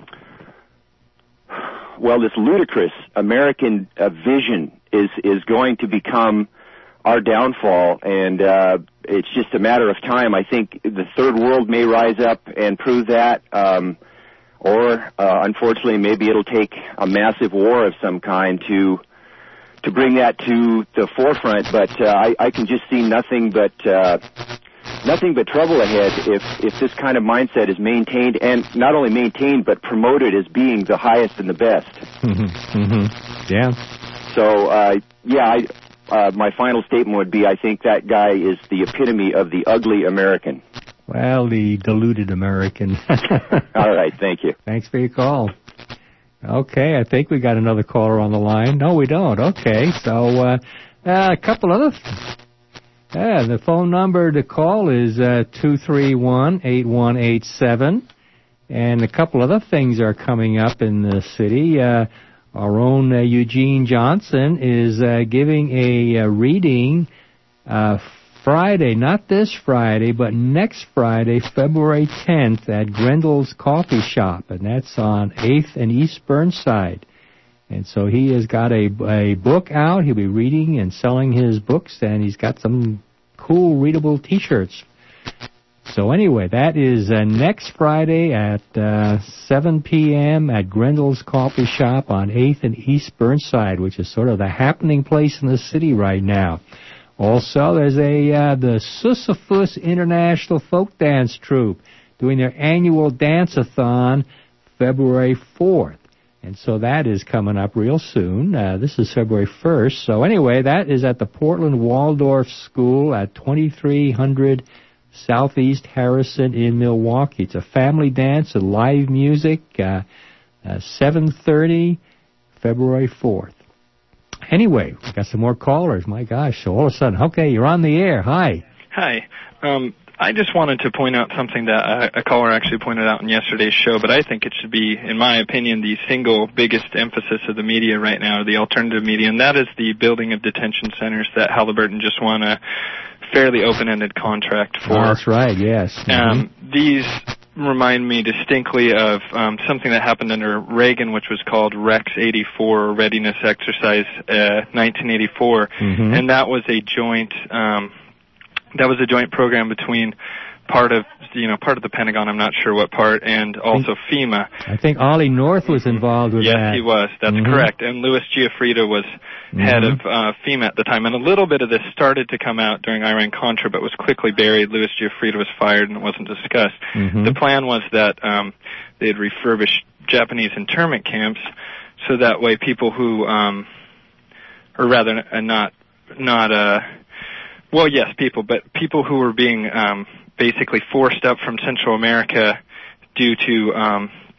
Well, this ludicrous American uh, vision is is going to become our downfall, and uh, it's just a matter of time. I think the third world may rise up and prove that, um, or uh, unfortunately, maybe it'll take a massive war of some kind to to bring that to the forefront. But uh, I, I can just see nothing but. Uh, Nothing but trouble ahead if if this kind of mindset is maintained, and not only maintained but promoted as being the highest and the best. Mm-hmm. Mm-hmm. Yeah. So uh, yeah, I, uh, my final statement would be: I think that guy is the epitome of the ugly American. Well, the deluded American. All right, thank you. Thanks for your call. Okay, I think we got another caller on the line. No, we don't. Okay, so uh, uh, a couple other. Th- Yeah, the phone number to call is uh, two three one, eight one eight seven. And a couple other things are coming up in the city. Uh, our own uh, Eugene Johnson is uh, giving a, a reading uh, Friday, not this Friday, but next Friday, February tenth, at Grendel's Coffee Shop. And that's on eighth and East Burnside. And so he has got a, a book out. He'll be reading and selling his books, and he's got some cool readable T-shirts. So anyway, that is uh, next Friday at uh, seven p.m. at Grendel's Coffee Shop on eighth and East Burnside, which is sort of the happening place in the city right now. Also, there's a uh, the Sisyphus International Folk Dance Troupe doing their annual dance-a-thon February fourth. And so that is coming up real soon. Uh, this is February first. So anyway, that is at the Portland Waldorf School at twenty-three hundred Southeast Harrison in Milwaukee. It's a family dance and live music, uh, uh, seven thirty, February fourth. Anyway, we got some more callers. My gosh, so all of a sudden, okay, you're on the air. Hi. Hi. Um, I just wanted to point out something that a, a caller actually pointed out in yesterday's show, but I think it should be, in my opinion, the single biggest emphasis of the media right now, the alternative media, and that is the building of detention centers that Halliburton just won a fairly open-ended contract for. Oh, that's right, yes. Mm-hmm. Um, these remind me distinctly of um, something that happened under Reagan, which was called Rex eighty-four, or Readiness Exercise uh, nineteen eighty-four, mm-hmm. and that was a joint... Um, That was a joint program between part of, you know, part of the Pentagon, I'm not sure what part, and also FEMA. I think Ollie North was involved with yes, that. Yes, he was. That's mm-hmm. correct. And Louis Giuffrida was mm-hmm. head of uh, FEMA at the time. And a little bit of this started to come out during Iran-Contra, but was quickly buried. Louis Giuffrida was fired and it wasn't discussed. Mm-hmm. The plan was that um, they'd refurbish Japanese internment camps so that way people who, um, or rather uh, not, not, uh, Well, yes, people, but people who were being um, basically forced up from Central America due to um,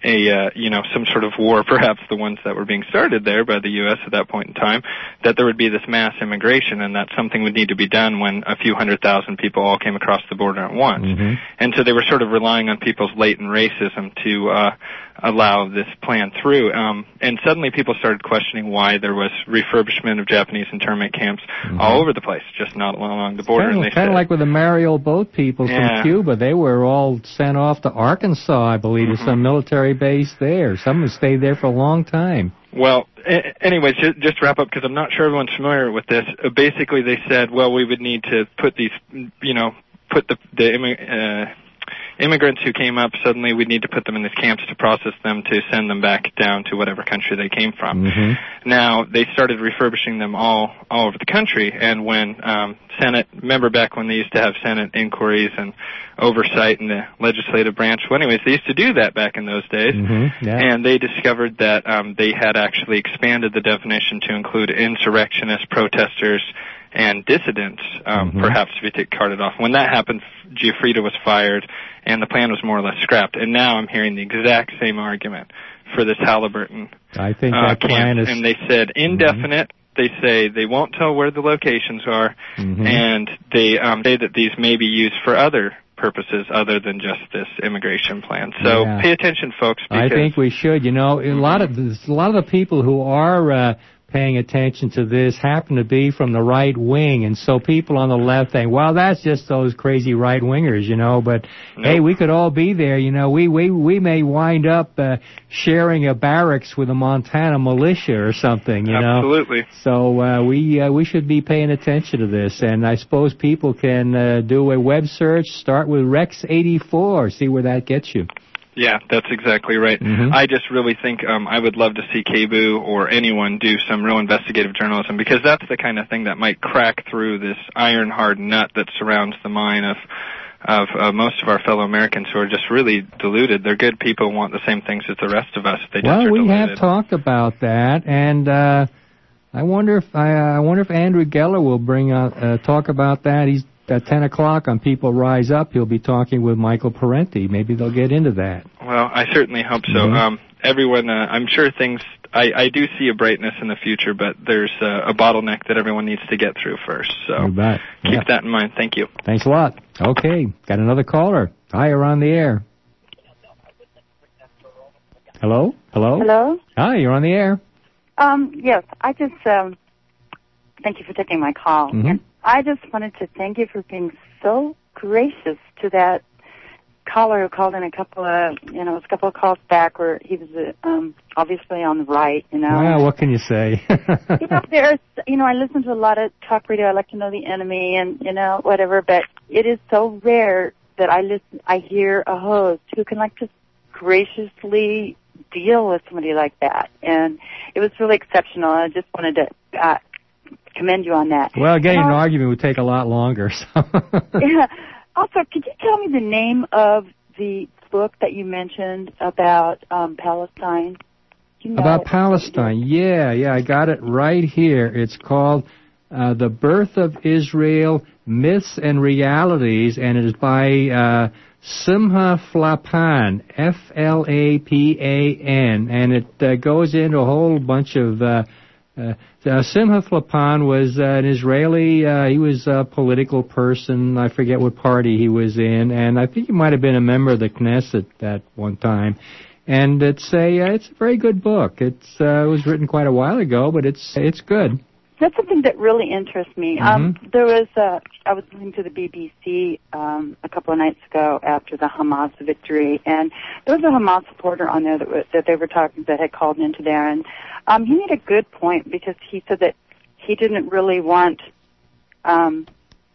a uh, you know some sort of war, perhaps the ones that were being started there by the U S at that point in time, that there would be this mass immigration, and that something would need to be done when a few hundred thousand people all came across the border at once. Mm-hmm. And so they were sort of relying on people's latent racism to uh, allow this plan through. Um, and suddenly people started questioning why there was refurbishment of Japanese internment camps mm-hmm. all over the place, just not along the border. Kind of, kind of like with the Mariel boat people yeah. from Cuba. They were all sent off to Arkansas, I believe, mm-hmm. to some military base there. Some stayed there for a long time. Well, a- anyways, just, just to wrap up, because I'm not sure everyone's familiar with this, uh, basically they said, well, we would need to put these, you know, put the, the immi- uh, immigrants who came up, suddenly we'd need to put them in these camps to process them to send them back down to whatever country they came from. Mm-hmm. Now, they started refurbishing them all, all over the country, and when um, Senate, remember back when they used to have Senate inquiries and oversight in the legislative branch? Well, anyways, they used to do that back in those days, mm-hmm. yeah. and they discovered that um, they had actually expanded the definition to include insurrectionists, protesters, and dissidents, um, mm-hmm. perhaps to be carted off. When that happened, Giuffrida was fired, and the plan was more or less scrapped. And now I'm hearing the exact same argument for this Halliburton I think uh, that plan camp. is... And they said indefinite. Mm-hmm. They say they won't tell where the locations are, mm-hmm. and they um, say that these may be used for other purposes other than just this immigration plan. So yeah. pay attention, folks. Because I think we should. You know, a lot of a lot of the people who are uh, paying attention to this happen to be from the right wing, and so people on the left think, well, that's just those crazy right wingers, you know. But nope. hey, we could all be there, you know. We we we may wind up uh, sharing a barracks with a Montana militia or something, you know. Absolutely. So uh, we uh, we should be paying attention to this, and I suppose people can uh, do a web search, start with Rex eighty-four, see where that gets you. Yeah, that's exactly right. Mm-hmm. I just really think um, I would love to see K B U or anyone do some real investigative journalism, because that's the kind of thing that might crack through this iron-hard nut that surrounds the mind of of uh, most of our fellow Americans who are just really deluded. They're good people who want the same things as the rest of us. They just well, are we deluded. have talked about that, and uh, I wonder if I, uh, I wonder if Andrew Geller will bring out, uh, talk about that. He's at ten o'clock on People Rise Up. He'll be talking with Michael Parenti. Maybe they'll get into that. Well, I certainly hope so. Mm-hmm. Um, everyone, uh, I'm sure things, I, I do see a brightness in the future, but there's uh, a bottleneck that everyone needs to get through first. So You bet. keep Yeah. that in mind. Thank you. Thanks a lot. Okay, got another caller. Hi, you're on the air. Hello? Hello? Hello? Hi, you're on the air. Um, yes, I just, um, thank you for taking my call. Mm-hmm. And I just wanted to thank you for being so gracious to that caller who called in a couple of, you know, a couple of calls back where he was, uh, um, obviously on the right, you know. Well, what can you say? you know, there's, you know, I listen to a lot of talk radio. I like to know the enemy and, you know, whatever, but it is so rare that I listen, I hear a host who can, like, just graciously deal with somebody like that. And it was really exceptional. I just wanted to uh, commend you on that. Well, getting uh, an argument would take a lot longer. So. yeah. Also, could you tell me the name of the book that you mentioned about um, Palestine? Do you know About it? Palestine, yeah, yeah, I got it right here. It's called uh, The Birth of Israel, Myths and Realities, and it is by uh, Simha Flapan, F L A P A N, and it uh, goes into a whole bunch of... Uh, uh, uh, Simha Flapan was uh, an Israeli, uh, he was a political person, I forget what party he was in, and I think he might have been a member of the Knesset at one time. And it's a uh, it's a very good book. It's uh, it was written quite a while ago, but it's it's good. That's something that really interests me. Mm-hmm. Um, there was uh, I was listening to the B B C um, a couple of nights ago after the Hamas victory, and there was a Hamas supporter on there that w- that they were talking that had called into there, and um, he made a good point because he said that he didn't really want. Um,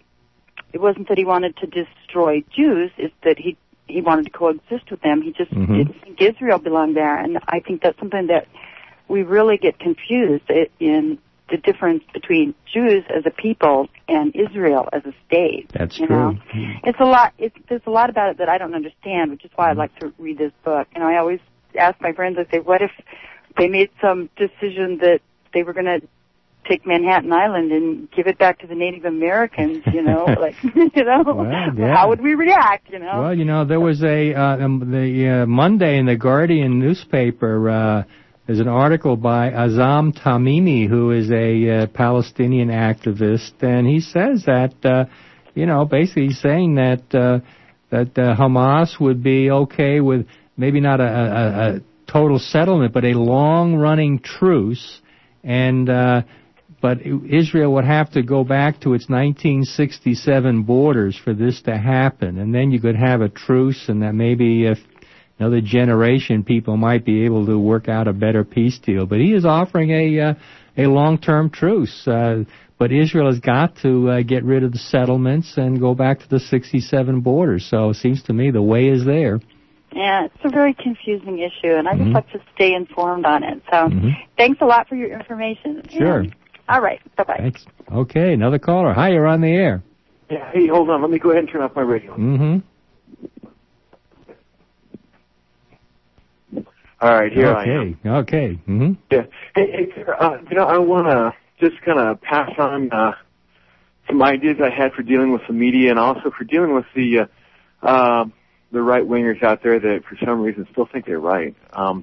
it wasn't that he wanted to destroy Jews; it's that he he wanted to coexist with them. He just mm-hmm. didn't think Israel belonged there, and I think that's something that we really get confused in. The difference between Jews as a people and Israel as a state. That's you true. Know? It's a lot. It's, there's a lot about it that I don't understand, which is why I'd like to read this book. And I always ask my friends, I say, what if they made some decision that they were going to take Manhattan Island and give it back to the Native Americans, you know, like, you know, well, yeah. how would we react, you know? Well, you know, there was a, uh, um, the uh, Monday in the Guardian newspaper, uh, there's an article by Azam Tamimi, who is a uh, Palestinian activist, and he says that, uh, you know, basically he's saying that, uh, that uh, Hamas would be okay with maybe not a, a, a total settlement, but a long-running truce, and uh, but Israel would have to go back to its nineteen sixty-seven borders for this to happen, and then you could have a truce, and that maybe if another generation people might be able to work out a better peace deal. But he is offering a uh, a long-term truce. Uh, but Israel has got to uh, get rid of the settlements and go back to the sixty-seven borders. So it seems to me the way is there. Yeah, it's a very confusing issue, and I just mm-hmm. like to stay informed on it. So mm-hmm. thanks a lot for your information. Sure. And, all right. Bye-bye. Thanks. Okay, another caller. Hi, you're on the air. Yeah, hey, hold on. Let me go ahead and turn off my radio. Mm-hmm. All right, here okay. I am. Okay, mm-hmm. Yeah. Hey, hey uh, you know, I want to just kind of pass on uh, some ideas I had for dealing with the media and also for dealing with the uh, uh, the right-wingers out there that for some reason still think they're right. Um,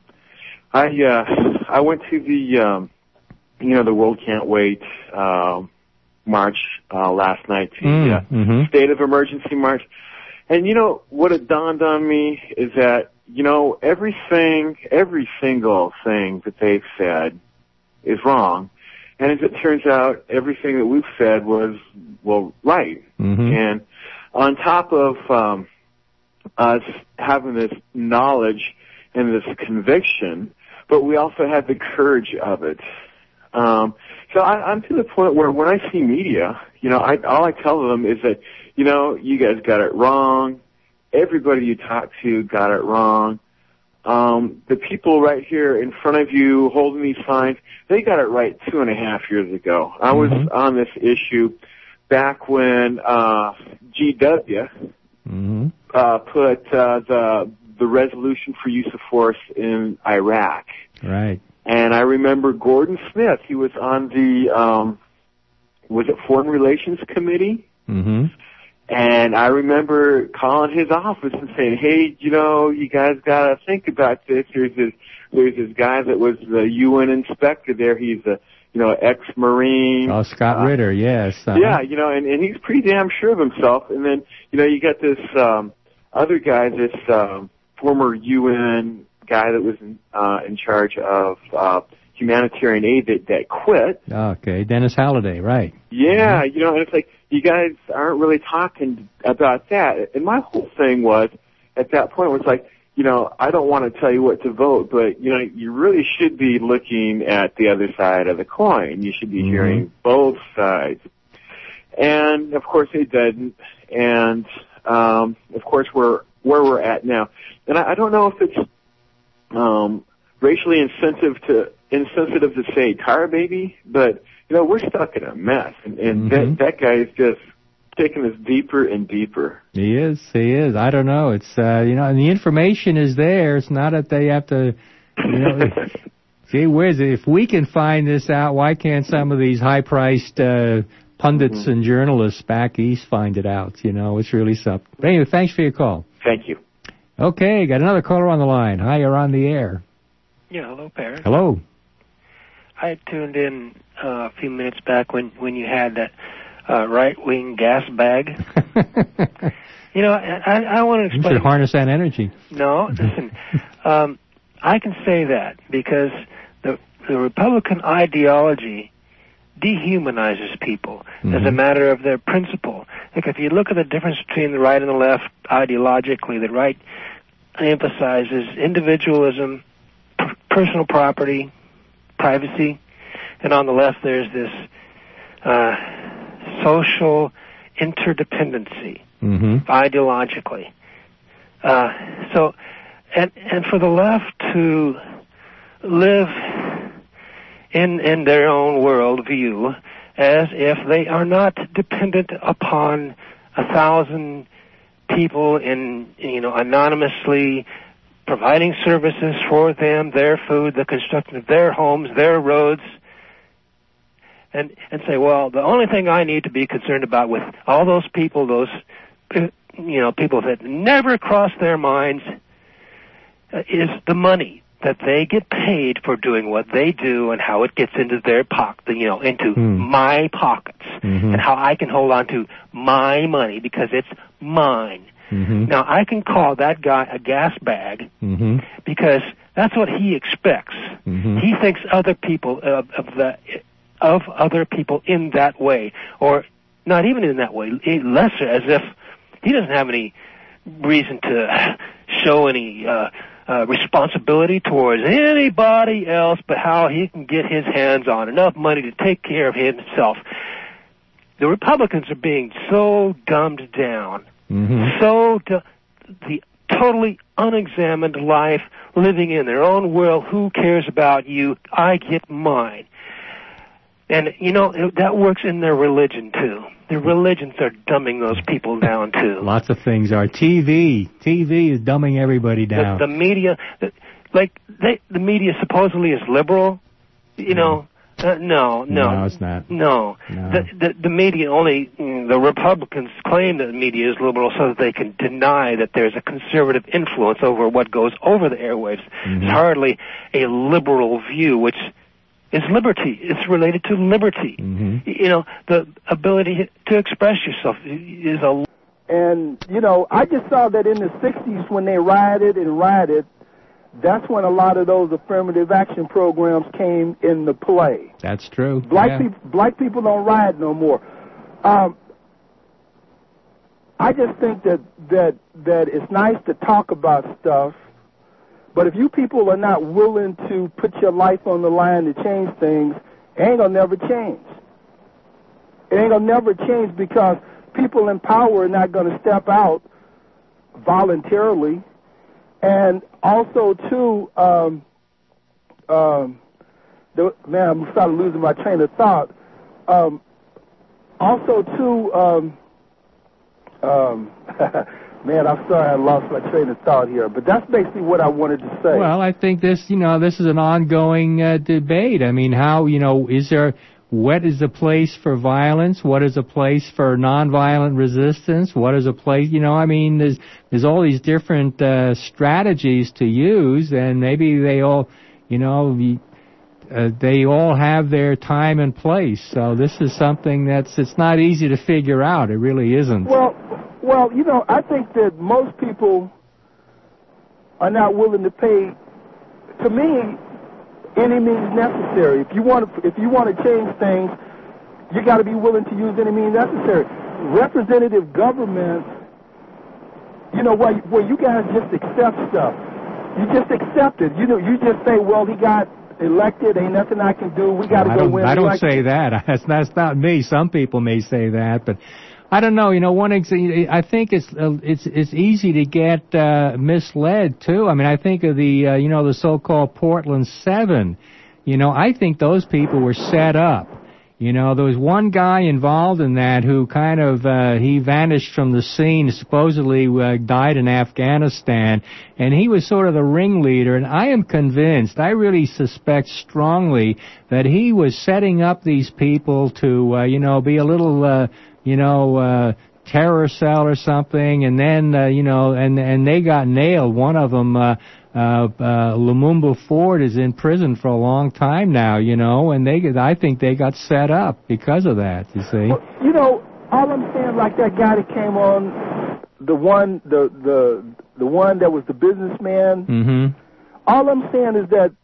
I uh, I went to the, um, you know, the World Can't Wait uh, march uh, last night, to mm, the uh, mm-hmm. State of Emergency march. And, you know, what it dawned on me is that, you know, everything, every single thing that they've said is wrong. And as it turns out, everything that we've said was, well, right. Mm-hmm. And on top of um, us having this knowledge and this conviction, but we also have the courage of it. Um, so I, I'm to the point where when I see media, you know, I, all I tell them is that, you know, you guys got it wrong. Everybody you talk to got it wrong. Um, the people right here in front of you holding these signs, they got it right two and a half years ago. I was mm-hmm. on this issue back when uh, G W mm-hmm. uh, put uh, the the resolution for use of force in Iraq. Right. And I remember Gordon Smith. He was on the um, was it Foreign Relations Committee? Mm-hmm. And I remember calling his office and saying, "Hey, you know, you guys gotta think about this. There's this, there's this guy that was the U N inspector there. He's a, you know, ex-Marine. Oh, Scott uh, Ritter, yes. Uh-huh. Yeah, you know, and, and he's pretty damn sure of himself. And then, you know, you got this um, other guy, this um, former U N guy that was in, uh, in charge of uh, humanitarian aid that, that quit. Okay, Dennis Halliday, right. Yeah, mm-hmm. you know, and it's like, you guys aren't really talking about that. And my whole thing was, at that point, was like, you know, I don't want to tell you what to vote, but, you know, you really should be looking at the other side of the coin. You should be mm-hmm. hearing both sides. And, of course, they didn't. And, um, of course, we're where we're at now. And I, I don't know if it's um, racially insensitive to insensitive to say tar baby, but, you know, we're stuck in a mess, and, and mm-hmm. that, that guy is just taking us deeper and deeper. He is, he is. I don't know. It's, uh, you know, and the information is there. It's not that they have to, you know, gee whiz, if we can find this out, why can't some of these high-priced uh, pundits mm-hmm. and journalists back east find it out? You know, it's really something. But anyway, thanks for your call. Thank you. Okay, got another caller on the line. Hi, you're on the air. Yeah, hello, Paris. Hello. I tuned in uh, a few minutes back when, when you had that uh, right-wing gas bag. You know, I, I want to explain. You should harness that energy. No, listen. um, I can say that because the, the Republican ideology dehumanizes people mm-hmm. as a matter of their principle. Like if you look at the difference between the right and the left ideologically, the right emphasizes individualism, p- personal property, privacy, and on the left there's this uh, social interdependency mm-hmm. ideologically. Uh, so, and and for the left to live in in their own worldview as if they are not dependent upon a thousand people in, you know, anonymously providing services for them, their food, the construction of their homes, their roads. and and say, well, the only thing I need to be concerned about with all those people, those you know people that never cross their minds, uh, is the money that they get paid for doing what they do and how it gets into their pocket, you know, into Hmm. my pockets, Mhm. and how I can hold on to my money because it's mine. Mhm. Now, I can call that guy a gas bag Mhm. because that's what he expects. Mhm. He thinks other people of, of the of other people in that way, or not even in that way, lesser, as if he doesn't have any reason to show any uh, uh, responsibility towards anybody else, but how he can get his hands on enough money to take care of himself. The Republicans are being so dumbed down, Mhm. so du- the totally unexamined life, living in their own world. Who cares about you? I get mine. And, you know, it, that works in their religion, too. Their religions are dumbing those people down, too. Lots of things are. T V. T V is dumbing everybody down. The, the media, the, like, they, the media supposedly is liberal, you know. Uh, no, no. No, it's not. No. No. The, the, the media only, mm, the Republicans claim that the media is liberal so that they can deny that there's a conservative influence over what goes over the airwaves. Mhm. It's hardly a liberal view, which is liberty. It's related to liberty. Mhm. You know, the ability to express yourself is a... And, you know, I just saw that in the sixties when they rioted and rioted, that's when a lot of those affirmative action programs came into play. That's true. Black Yeah. people, black people don't riot no more. Um, I just think that that that it's nice to talk about stuff, but if you people are not willing to put your life on the line to change things, it ain't gonna never change. It ain't gonna never change because people in power are not gonna step out voluntarily. And also, too, um, um, the, man, I'm starting losing my train of thought. Um, also, too, um, um, man, I'm sorry I lost my train of thought here. But that's basically what I wanted to say. Well, I think this, you know, this is an ongoing uh, debate. I mean, how, you know, is there, what is a place for violence? What is a place for nonviolent resistance? What is a place, you know, I mean, there's there's all these different uh, strategies to use, and maybe they all, you know, uh, they all have their time and place. So this is something that's, it's not easy to figure out. It really isn't. Well, well, you know, I think that most people are not willing to pay, to me, any means necessary. If you want to, if you want to change things, you got to be willing to use any means necessary. Representative government, you know, where, where you guys just accept stuff. You just accept it. You know, you just say, well, he got elected, ain't nothing I can do. We got to I go don't, win. I don't election. say that. That's, that's not me. Some people may say that, but I don't know. You know, one ex- I think it's uh, it's it's easy to get uh, misled too. I mean, I think of the uh, you know the so-called Portland Seven. You know, I think those people were set up. You know, there was one guy involved in that who kind of uh, he vanished from the scene, supposedly uh, died in Afghanistan, and he was sort of the ringleader. And I am convinced, I really suspect strongly that he was setting up these people to uh, you know be a little. Uh, you know, uh, terror cell or something, and then, uh, you know, and, and they got nailed. One of them, uh, uh, uh, Lumumba Ford is in prison for a long time now, you know, and they, I think they got set up because of that, you see. Well, you know, all I'm saying, like that guy that came on, the one, the, the, the one that was the businessman, Mm-hmm. all I'm saying is that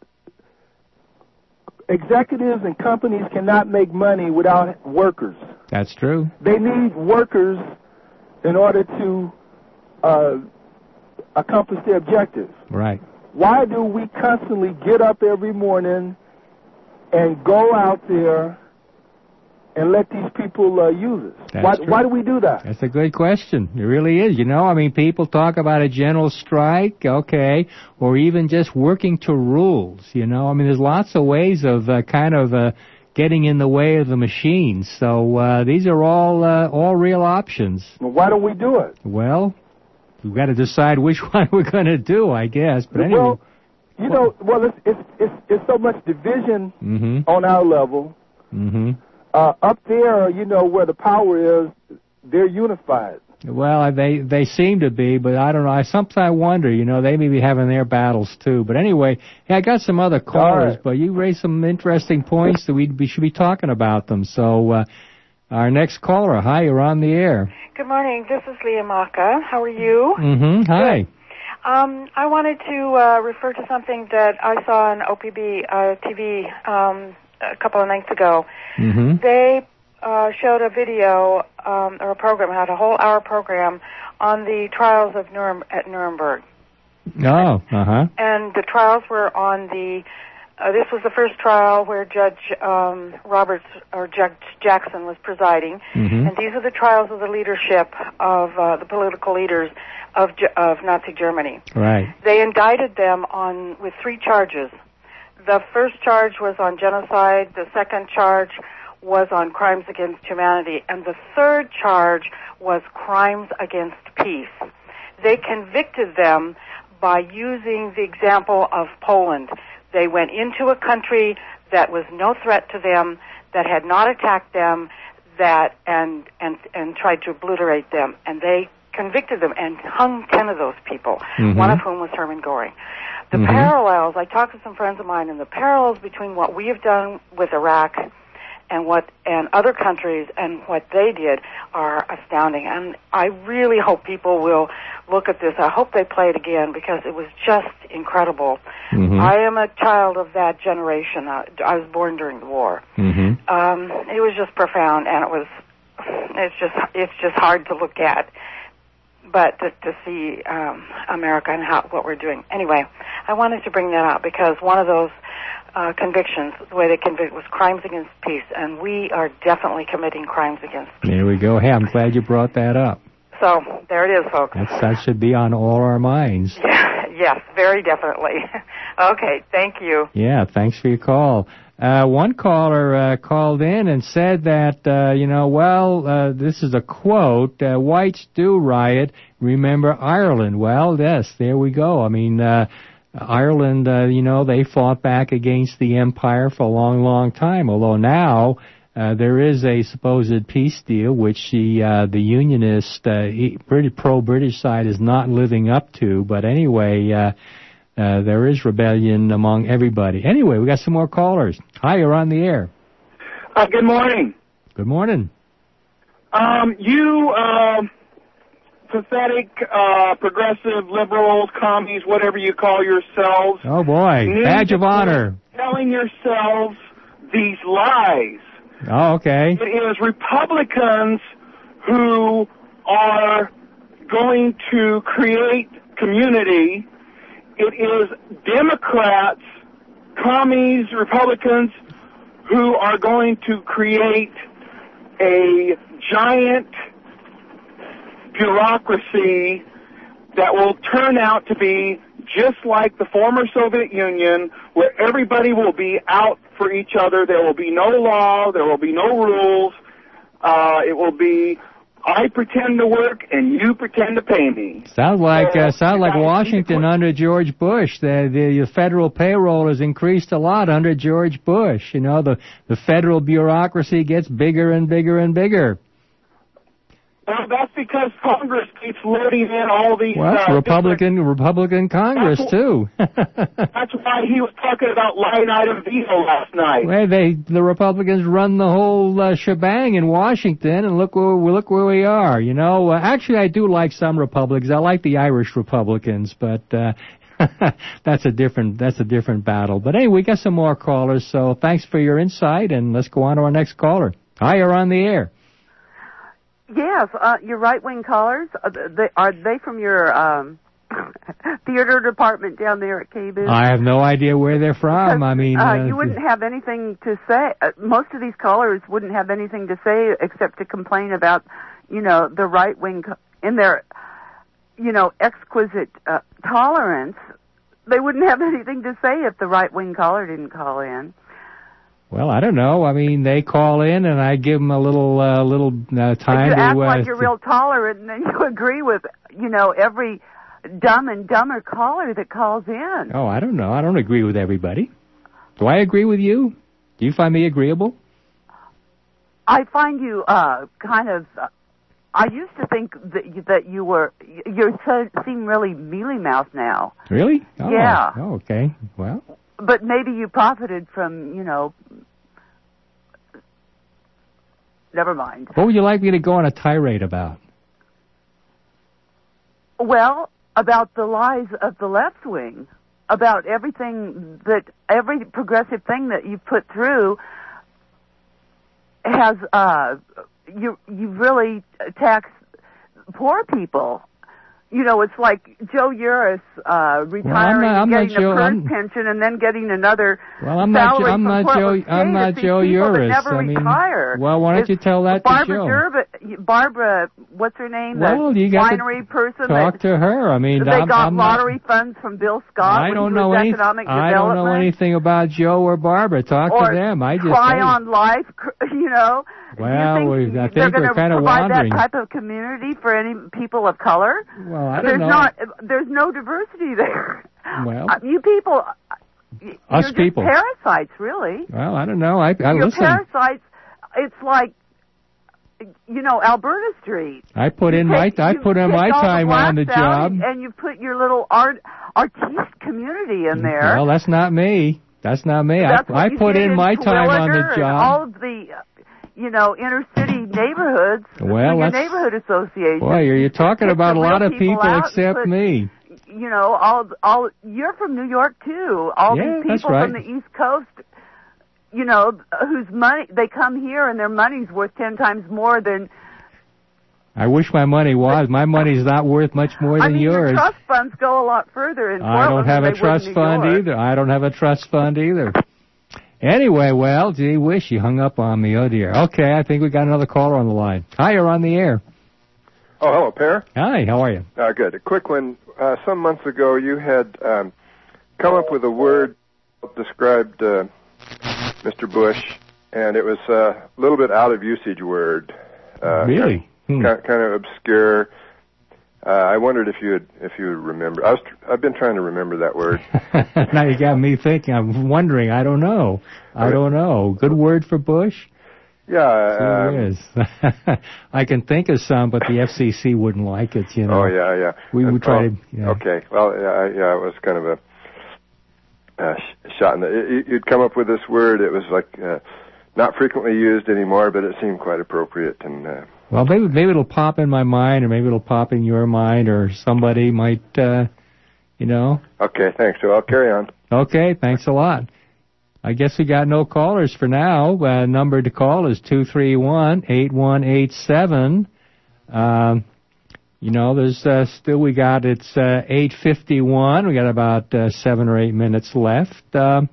executives and companies cannot make money without workers. That's true. They need workers in order to uh, accomplish their objectives. Right. Why do we constantly get up every morning and go out there and let these people uh, use us? That's Why, true. why do we do that? That's a good question. It really is. You know, I mean, people talk about a general strike, okay, or even just working to rules, you know. I mean, there's lots of ways of uh, kind of uh, getting in the way of the machines. So uh, these are all uh, all real options. Well, why don't we do it? Well, we've got to decide which one we're going to do, I guess. But anyway. Well, you know, well, it's it's it's, it's so much division Mm-hmm. on our level. Mm-hmm. uh, up there, you know, where the power is, they're unified. Well, they they seem to be, but I don't know. I sometimes I wonder, you know, they may be having their battles too. But anyway, hey, I got some other callers, right. But you raised some interesting points that we, we should be talking about them. So, uh, our next caller, hi, you're on the air. Good morning. This is Leah Maka. How are you? Mm-hmm. Hi. Good. Um, I wanted to uh, refer to something that I saw on O P B uh, T V um, a couple of nights ago. Mm-hmm. They uh, showed a video um, or a program, had a whole hour program on the trials of Nurem- at Nuremberg. Oh, uh-huh. And the trials were on the, uh, this was the first trial where Judge um, Roberts, or Judge Jackson was presiding. Mm-hmm. And these are the trials of the leadership of uh, the political leaders of of Nazi Germany. Right. They indicted them on with three charges. The first charge was on genocide. The second charge was on crimes against humanity. And the third charge was crimes against peace. They convicted them by using the example of Poland. They went into a country that was no threat to them, that had not attacked them, that and and and tried to obliterate them. And they convicted them and hung ten of those people, mm-hmm. one of whom was Hermann Goring. The mm-hmm. parallels, I talked to some friends of mine, and the parallels between what we have done with Iraq and what and other countries and what they did are astounding. And I really hope people will look at this. I hope they play it again because it was just incredible. Mm-hmm. I am a child of that generation. I, I was born during the war. Mm-hmm. Um, it was just profound, and it was it's just it's just hard to look at. But to, to see um, America and how what we're doing. Anyway, I wanted to bring that up because one of those uh, convictions, the way they convict, was crimes against peace, and we are definitely committing crimes against peace. There we go. Hey, I'm glad you brought that up. So there it is, folks. That's, that should be on all our minds. Yes, very definitely. Okay, thank you. Yeah, thanks for your call. Uh, one caller uh, called in and said that, uh, you know, well, uh, this is a quote, uh, whites do riot, remember Ireland. Well, yes, there we go. I mean, uh, Ireland, uh, you know, they fought back against the empire for a long, long time, although now uh, there is a supposed peace deal, which the, uh, the unionist, uh, pretty pro-British side is not living up to. But anyway, uh, Uh, there is rebellion among everybody. Anyway, we got some more callers. Hi, you're on the air. Uh, good morning. Good morning. Um, you, uh, pathetic, uh, progressive, liberals, commies, whatever you call yourselves. Oh, boy. Badge of honor. Telling yourselves these lies. Oh, okay. It is Republicans who are going to create community. It is Democrats, commies, Republicans who are going to create a giant bureaucracy that will turn out to be just like the former Soviet Union, where everybody will be out for each other. There will be no law. There will be no rules. Uh, it will be I pretend to work and you pretend to pay me. Sounds like uh, sounds like Washington under George Bush. The, the federal payroll has increased a lot under George Bush. You know, the the federal bureaucracy gets bigger and bigger and bigger. Well, that's because Congress keeps loading in all these. Well, uh, Republican Republican Congress that's, too. That's why he was talking about line item veto last night. Well, they the Republicans run the whole uh, shebang in Washington, and look where look where we are. You know, uh, actually, I do like some Republicans. I like the Irish Republicans, but uh, that's a different that's a different battle. But hey, we got some more callers, so thanks for your insight, and let's go on to our next caller. Hi, you're on the air. Yes, uh, your right-wing callers, are they, are they from your um, theater department down there at K B O O? I have no idea where they're from. Because, I mean, uh, uh, you wouldn't have anything to say. Uh, most of these callers wouldn't have anything to say except to complain about, you know, the right-wing in their, you know, exquisite uh, tolerance. They wouldn't have anything to say if the right-wing caller didn't call in. Well, I don't know. I mean, they call in, and I give them a little, uh, little uh, time you to. act uh, like you're real tolerant, and then you agree with, you know, every dumb and dumber caller that calls in. Oh, I don't know. I don't agree with everybody. Do I agree with you? Do you find me agreeable? I find you uh, kind of. Uh, I used to think that you, that you were. You seem really mealy mouthed now. Really? Oh, yeah. Oh, okay. Well. But maybe you profited from, you know. Never mind. What would you like me to go on a tirade about? Well, about the lies of the left wing, about everything that every progressive thing that you've put through has uh, you you really tax poor people. You know, it's like Joe Uris uh, retiring well, I'm not, I'm and getting Joe, a PERS I'm, pension and then getting another well, I'm not, salary I'm from not Portland Joe. I'm State. not It's these Joe people that Uris. never I mean, retire. well, why don't it's you tell that Barbara to Joe? Durba, Barbara, what's her name? Well, the you got winery to person. talk that, to her. I mean, they I'm, got I'm lottery not, funds from Bill Scott. I when don't he know was any, economic I don't know development. anything about Joe or Barbara. Talk or to them. I just try say. on life. You know. Well, Do you we, think I they're think we're going to kind of provide wandering. that type of community for any people of color? Well, I don't there's know. not. There's no diversity there. Well, uh, you people. You're us just people. parasites, really. Well, I don't know. I, I You're listen. parasites. It's like, you know, Alberta Street. I put You in take- my I you put in take my all the time on the blacks out job. and, and you put your little art artiste community in there. Well, that's not me. That's not me. That's I, what I you put did in my time on Terwilliger the and job. all of the, you know, inner city neighborhoods. Well, your that's- neighborhood association. Boy, you're, you're talking Pick about the a lot real of people out and except put, me. You know, all all you're from New York too. All Yeah, these that's people right. from the East Coast, you know, whose money they come here and their money's worth ten times more than. I wish my money was. My money's not worth much more than I mean, yours. your trust funds go a lot further in Portland I don't have than a they would in trust New fund York. either. I don't have a trust fund either. Anyway, well, gee whiz, you hung up on me. Oh, dear. Okay, I think we got another caller on the line. Hi, you're on the air. Oh, hello, Per. Hi, how are you? Uh, good. A quick one. Uh, some months ago, you had um, come up with a word that described uh, Mister Bush, and it was uh, a little bit out of usage word. Uh, Really? Kind, Hmm. kind of obscure. Uh, I wondered if you would, if you would remember. I was, tr- I've been trying to remember that word. Now you got me thinking. I'm wondering. I don't know. I don't know. Good word for Bush? Yeah. Sure Um, is. I can think of some, but the F C C wouldn't like it, you know. Oh yeah, yeah. We would try Oh, to. Yeah. Okay. Well, yeah, I- yeah. It was kind of a uh, sh- shot in the. It, you'd come up with this word. It was like uh, not frequently used anymore, but it seemed quite appropriate. And uh, Well, maybe maybe it'll pop in my mind, or maybe it'll pop in your mind, or somebody might, uh, you know. okay, thanks. So I'll carry on. Okay, thanks a lot. I guess we got no callers for now. Uh, number to call is two three one, eight one eight seven. Um, you know, there's uh, still, we got, it's uh, eight fifty-one. We got about uh, seven or eight minutes left. Uh,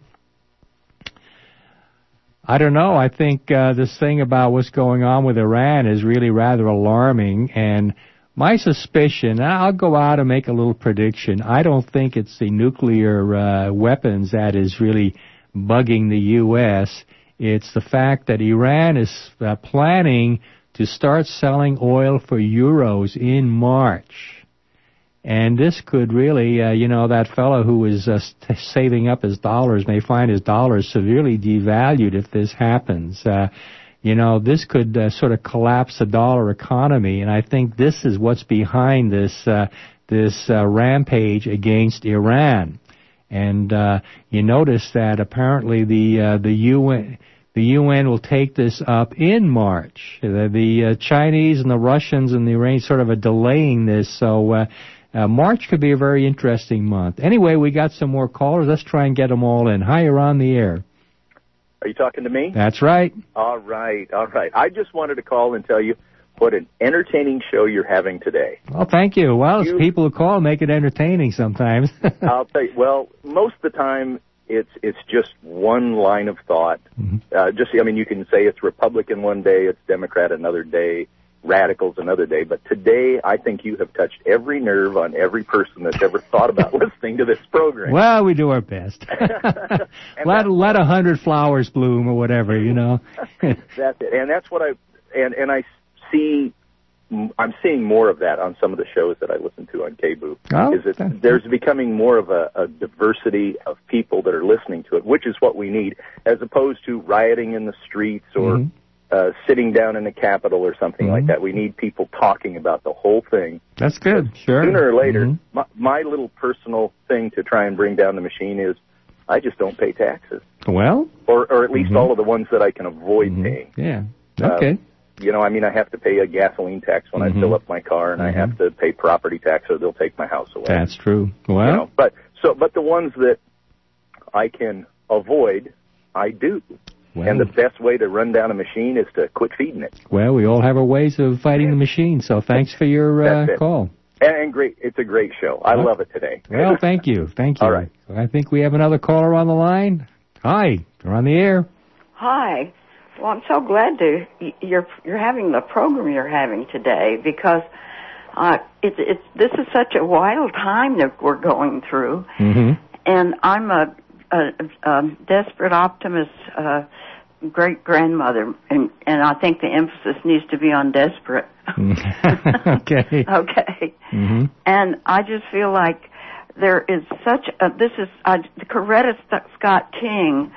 I don't know. I think uh, this thing about what's going on with Iran is really rather alarming. And my suspicion, and I'll go out and make a little prediction, I don't think it's the nuclear uh, weapons that is really bugging the U S. It's the fact that Iran is uh, planning to start selling oil for euros in March. And this could really, uh, you know, that fellow who is uh, st- saving up his dollars may find his dollars severely devalued if this happens. Uh, you know, this could uh, sort of collapse the dollar economy, and I think this is what's behind this uh, this uh, rampage against Iran. And uh, you notice that apparently the uh, the U N the U N will take this up in March. The, the uh, Chinese and the Russians and the Iranians sort of are delaying this, so uh, uh, March could be a very interesting month. Anyway, we got some more callers. Let's try and get them all in. Hi, you're on the air. Are you talking to me? That's right. All right, all right. I just wanted to call and tell you what an entertaining show you're having today. Well, thank you. Well, it's You- people who call make it entertaining sometimes. I'll tell you, well, most of the time it's it's just one line of thought. Mm-hmm. Uh, just, I mean, you can say it's Republican one day, it's Democrat another day, radicals another day. But today, I think you have touched every nerve on every person that's ever thought about listening to this program. Well, we do our best. let let a hundred flowers bloom or whatever, you know. That's it, and that's what I and and I see. I'm seeing more of that on some of the shows that I listen to on K B O. Oh, is that there's becoming more of a, a diversity of people that are listening to it, which is what we need, as opposed to rioting in the streets or Mhm. uh, sitting down in the Capitol or something mm-hmm. like that. We need people talking about the whole thing. That's good. Sure. Sooner or later, mm-hmm. my, my little personal thing to try and bring down the machine is I just don't pay taxes. Well, or or at least mm-hmm. all of the ones that I can avoid mm-hmm. paying. Yeah. Okay. Uh, you know, I mean, I have to pay a gasoline tax when mm-hmm. I fill up my car, and mm-hmm. I have to pay property tax, or they'll take my house away. That's true. Well, you know, but so, but the ones that I can avoid, I do. Well, and the best way to run down a machine is to quit feeding it. Well, we all have our ways of fighting the machine. So thanks for your uh, call. And, and great, it's a great show. I well, love it today. Well, thank you, thank you. All right. I think we have another caller on the line. Hi, you're on the air. Hi. Well, I'm so glad to you're you're having the program you're having today because uh, it's it's this is such a wild time that we're going through, mm-hmm. and I'm a, a, a desperate optimist uh, great grandmother, and and I think the emphasis needs to be on desperate. okay. Okay. Mm-hmm. And I just feel like there is such a this is uh, Coretta Scott King.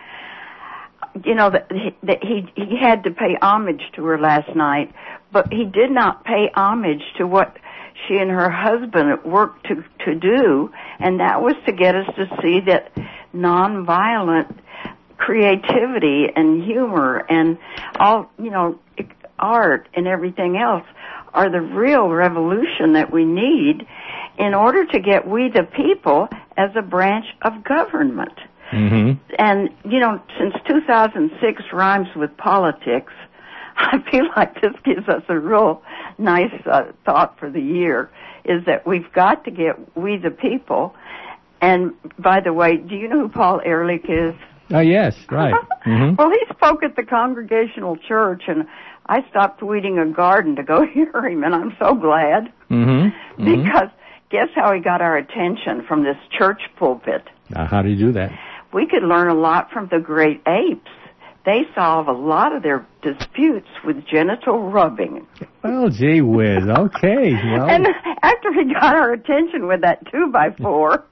You know, that he, that he he had to pay homage to her last night, but he did not pay homage to what she and her husband worked to to do, and that was to get us to see that nonviolent creativity and humor and all, you know, art and everything else are the real revolution that we need in order to get we the people as a branch of government. Mm-hmm. And, you know, since two thousand six rhymes with politics, I feel like this gives us a real nice uh, thought for the year, is that we've got to get we the people. And, by the way, do you know who Paul Ehrlich is? Oh, yes, right. Mm-hmm. Well, he spoke at the Congregational Church, and I stopped weeding a garden to go hear him, and I'm so glad. Mm-hmm. Mm-hmm. Because guess how he got our attention from this church pulpit? Uh, how do you do that? We could learn a lot from the great apes. They solve a lot of their disputes with genital rubbing. Well, gee whiz, okay. Well. And after he got our attention with that two by four,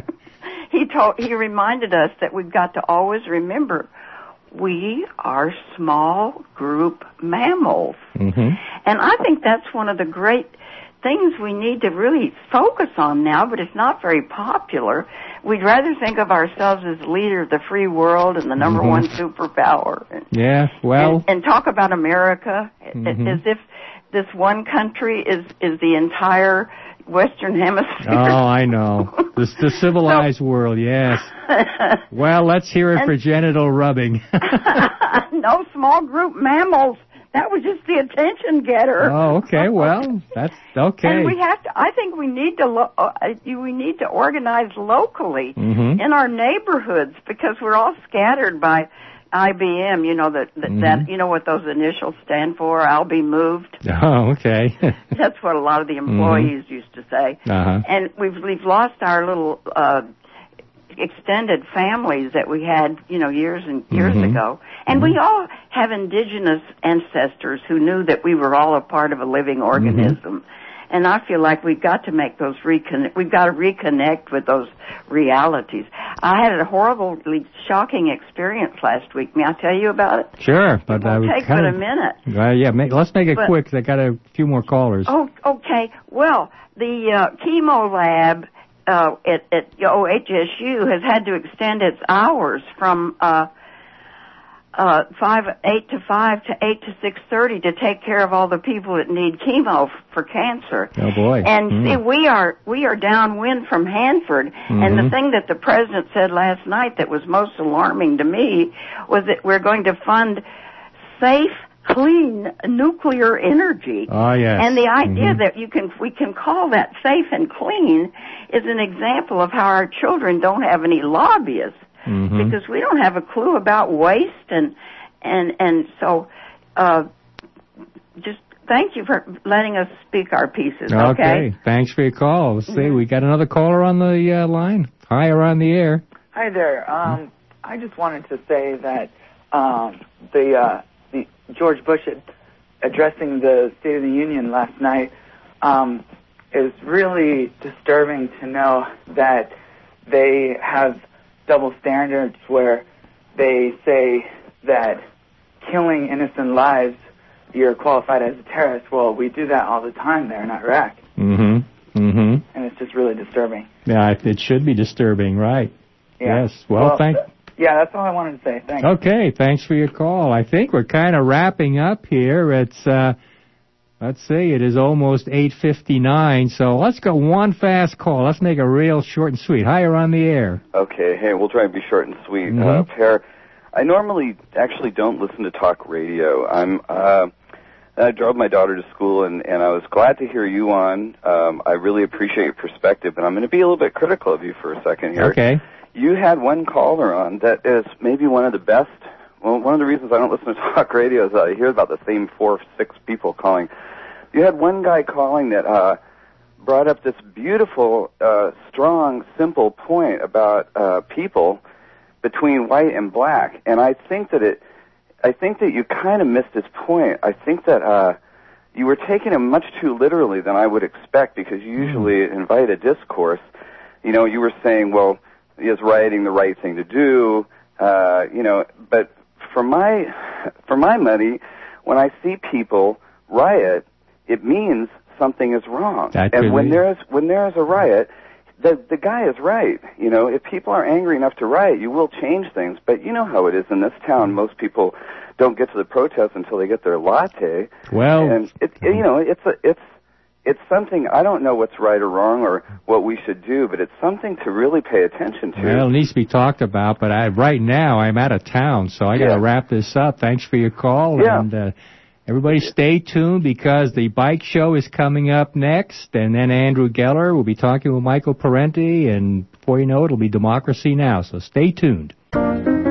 he told he reminded us that we've got to always remember we are small group mammals. Mm-hmm. And I think that's one of the great things we need to really focus on now, but it's not very popular. We'd rather think of ourselves as leader of the free world and the number mm-hmm. one superpower. And, yeah, well. And, and talk about America mm-hmm. as if this one country is, is the entire Western Hemisphere. Oh, I know. The, the civilized so, world, yes. Well, let's hear it and, for genital rubbing. No small group mammals. That was just the attention getter. Oh, okay. Well, that's okay. And we have to. I think we need to. Lo- uh, we need to organize locally mm-hmm. in our neighborhoods because we're all scattered by I B M. You know that that, mm-hmm. that you know what those initials stand for. I'll be moved. Oh, okay. That's what a lot of the employees mm-hmm. used to say. Uh-huh. And we've we've lost our little. Uh, extended families that we had, you know, years and years mm-hmm. ago. And mm-hmm. we all have indigenous ancestors who knew that we were all a part of a living organism. Mm-hmm. And I feel like we've got to make those reconnect, we've got to reconnect with those realities. I had a horribly shocking experience last week. May I tell you about it? Sure, but I It'll would take kind but of, a minute. Uh, yeah, make, let's make it but, quick. I got a few more callers. Oh, okay. Well, the uh, chemo lab Uh, at, at O H S U has had to extend its hours from uh, uh, five eight to five to eight to six thirty to take care of all the people that need chemo f- for cancer. Oh boy! And mm. see, we are we are downwind from Hanford, mm-hmm. and the thing that the president said last night that was most alarming to me was that we're going to fund safe, clean nuclear energy. Oh, yes. And the idea mm-hmm. that you can we can call that safe and clean is an example of how our children don't have any lobbyists mm-hmm. because we don't have a clue about waste and and and so uh just thank you for letting us speak our pieces. Okay. Okay. Thanks for your call. Let's see. Mm-hmm. We got another caller on the uh, line. Hi, you're on the air. Hi there. Um, I just wanted to say that um, the uh, the George Bush ad- addressing the State of the Union last night um, is really disturbing to know that they have double standards where they say that killing innocent lives, you're qualified as a terrorist. Well, we do that all the time there in Iraq. Mm-hmm. Mm-hmm. And it's just really disturbing. Yeah, it should be disturbing, right? Yeah. Yes. Well, well thank. Yeah, that's all I wanted to say. Thanks. Okay, thanks for your call. I think we're kind of wrapping up here. It's uh, let's see, it is almost eight fifty-nine. So let's go one fast call. Let's make it real short and sweet. Hi, you're on the air. Okay. Hey, we'll try and be short and sweet. Mm-hmm. Uh, Per, I normally actually don't listen to talk radio. I'm. Uh, I drove my daughter to school, and, and I was glad to hear you on. Um, I really appreciate your perspective, but I'm going to be a little bit critical of you for a second here. Okay. You had one caller on that is maybe one of the best. Well, one of the reasons I don't listen to talk radio is that I hear about the same four, six people calling. You had one guy calling that uh, brought up this beautiful, uh, strong, simple point about uh, people between white and black, and I think that it. I think that you kind of missed his point. I think that uh, you were taking him much too literally than I would expect, because you usually invite a discourse. You know, you were saying, well, is rioting the right thing to do? Uh, you know, but for my for my money, when I see people riot, it means something is wrong. That and could when be. there is when there is a riot, the the guy is right. You know, if people are angry enough to riot, you will change things. But you know how it is in this town. Most people don't get to the protest until they get their latte. Well, and it, it, you know, it's a, it's it's something. I don't know what's right or wrong or what we should do, but it's something to really pay attention to. Well, it needs to be talked about, but I, right now I'm out of town, so I got to Yeah. wrap this up. Thanks for your call, Yeah. and uh, everybody stay tuned, because the bike show is coming up next, and then Andrew Geller will be talking with Michael Parenti, and before you know it, it'll be Democracy Now!, so stay tuned.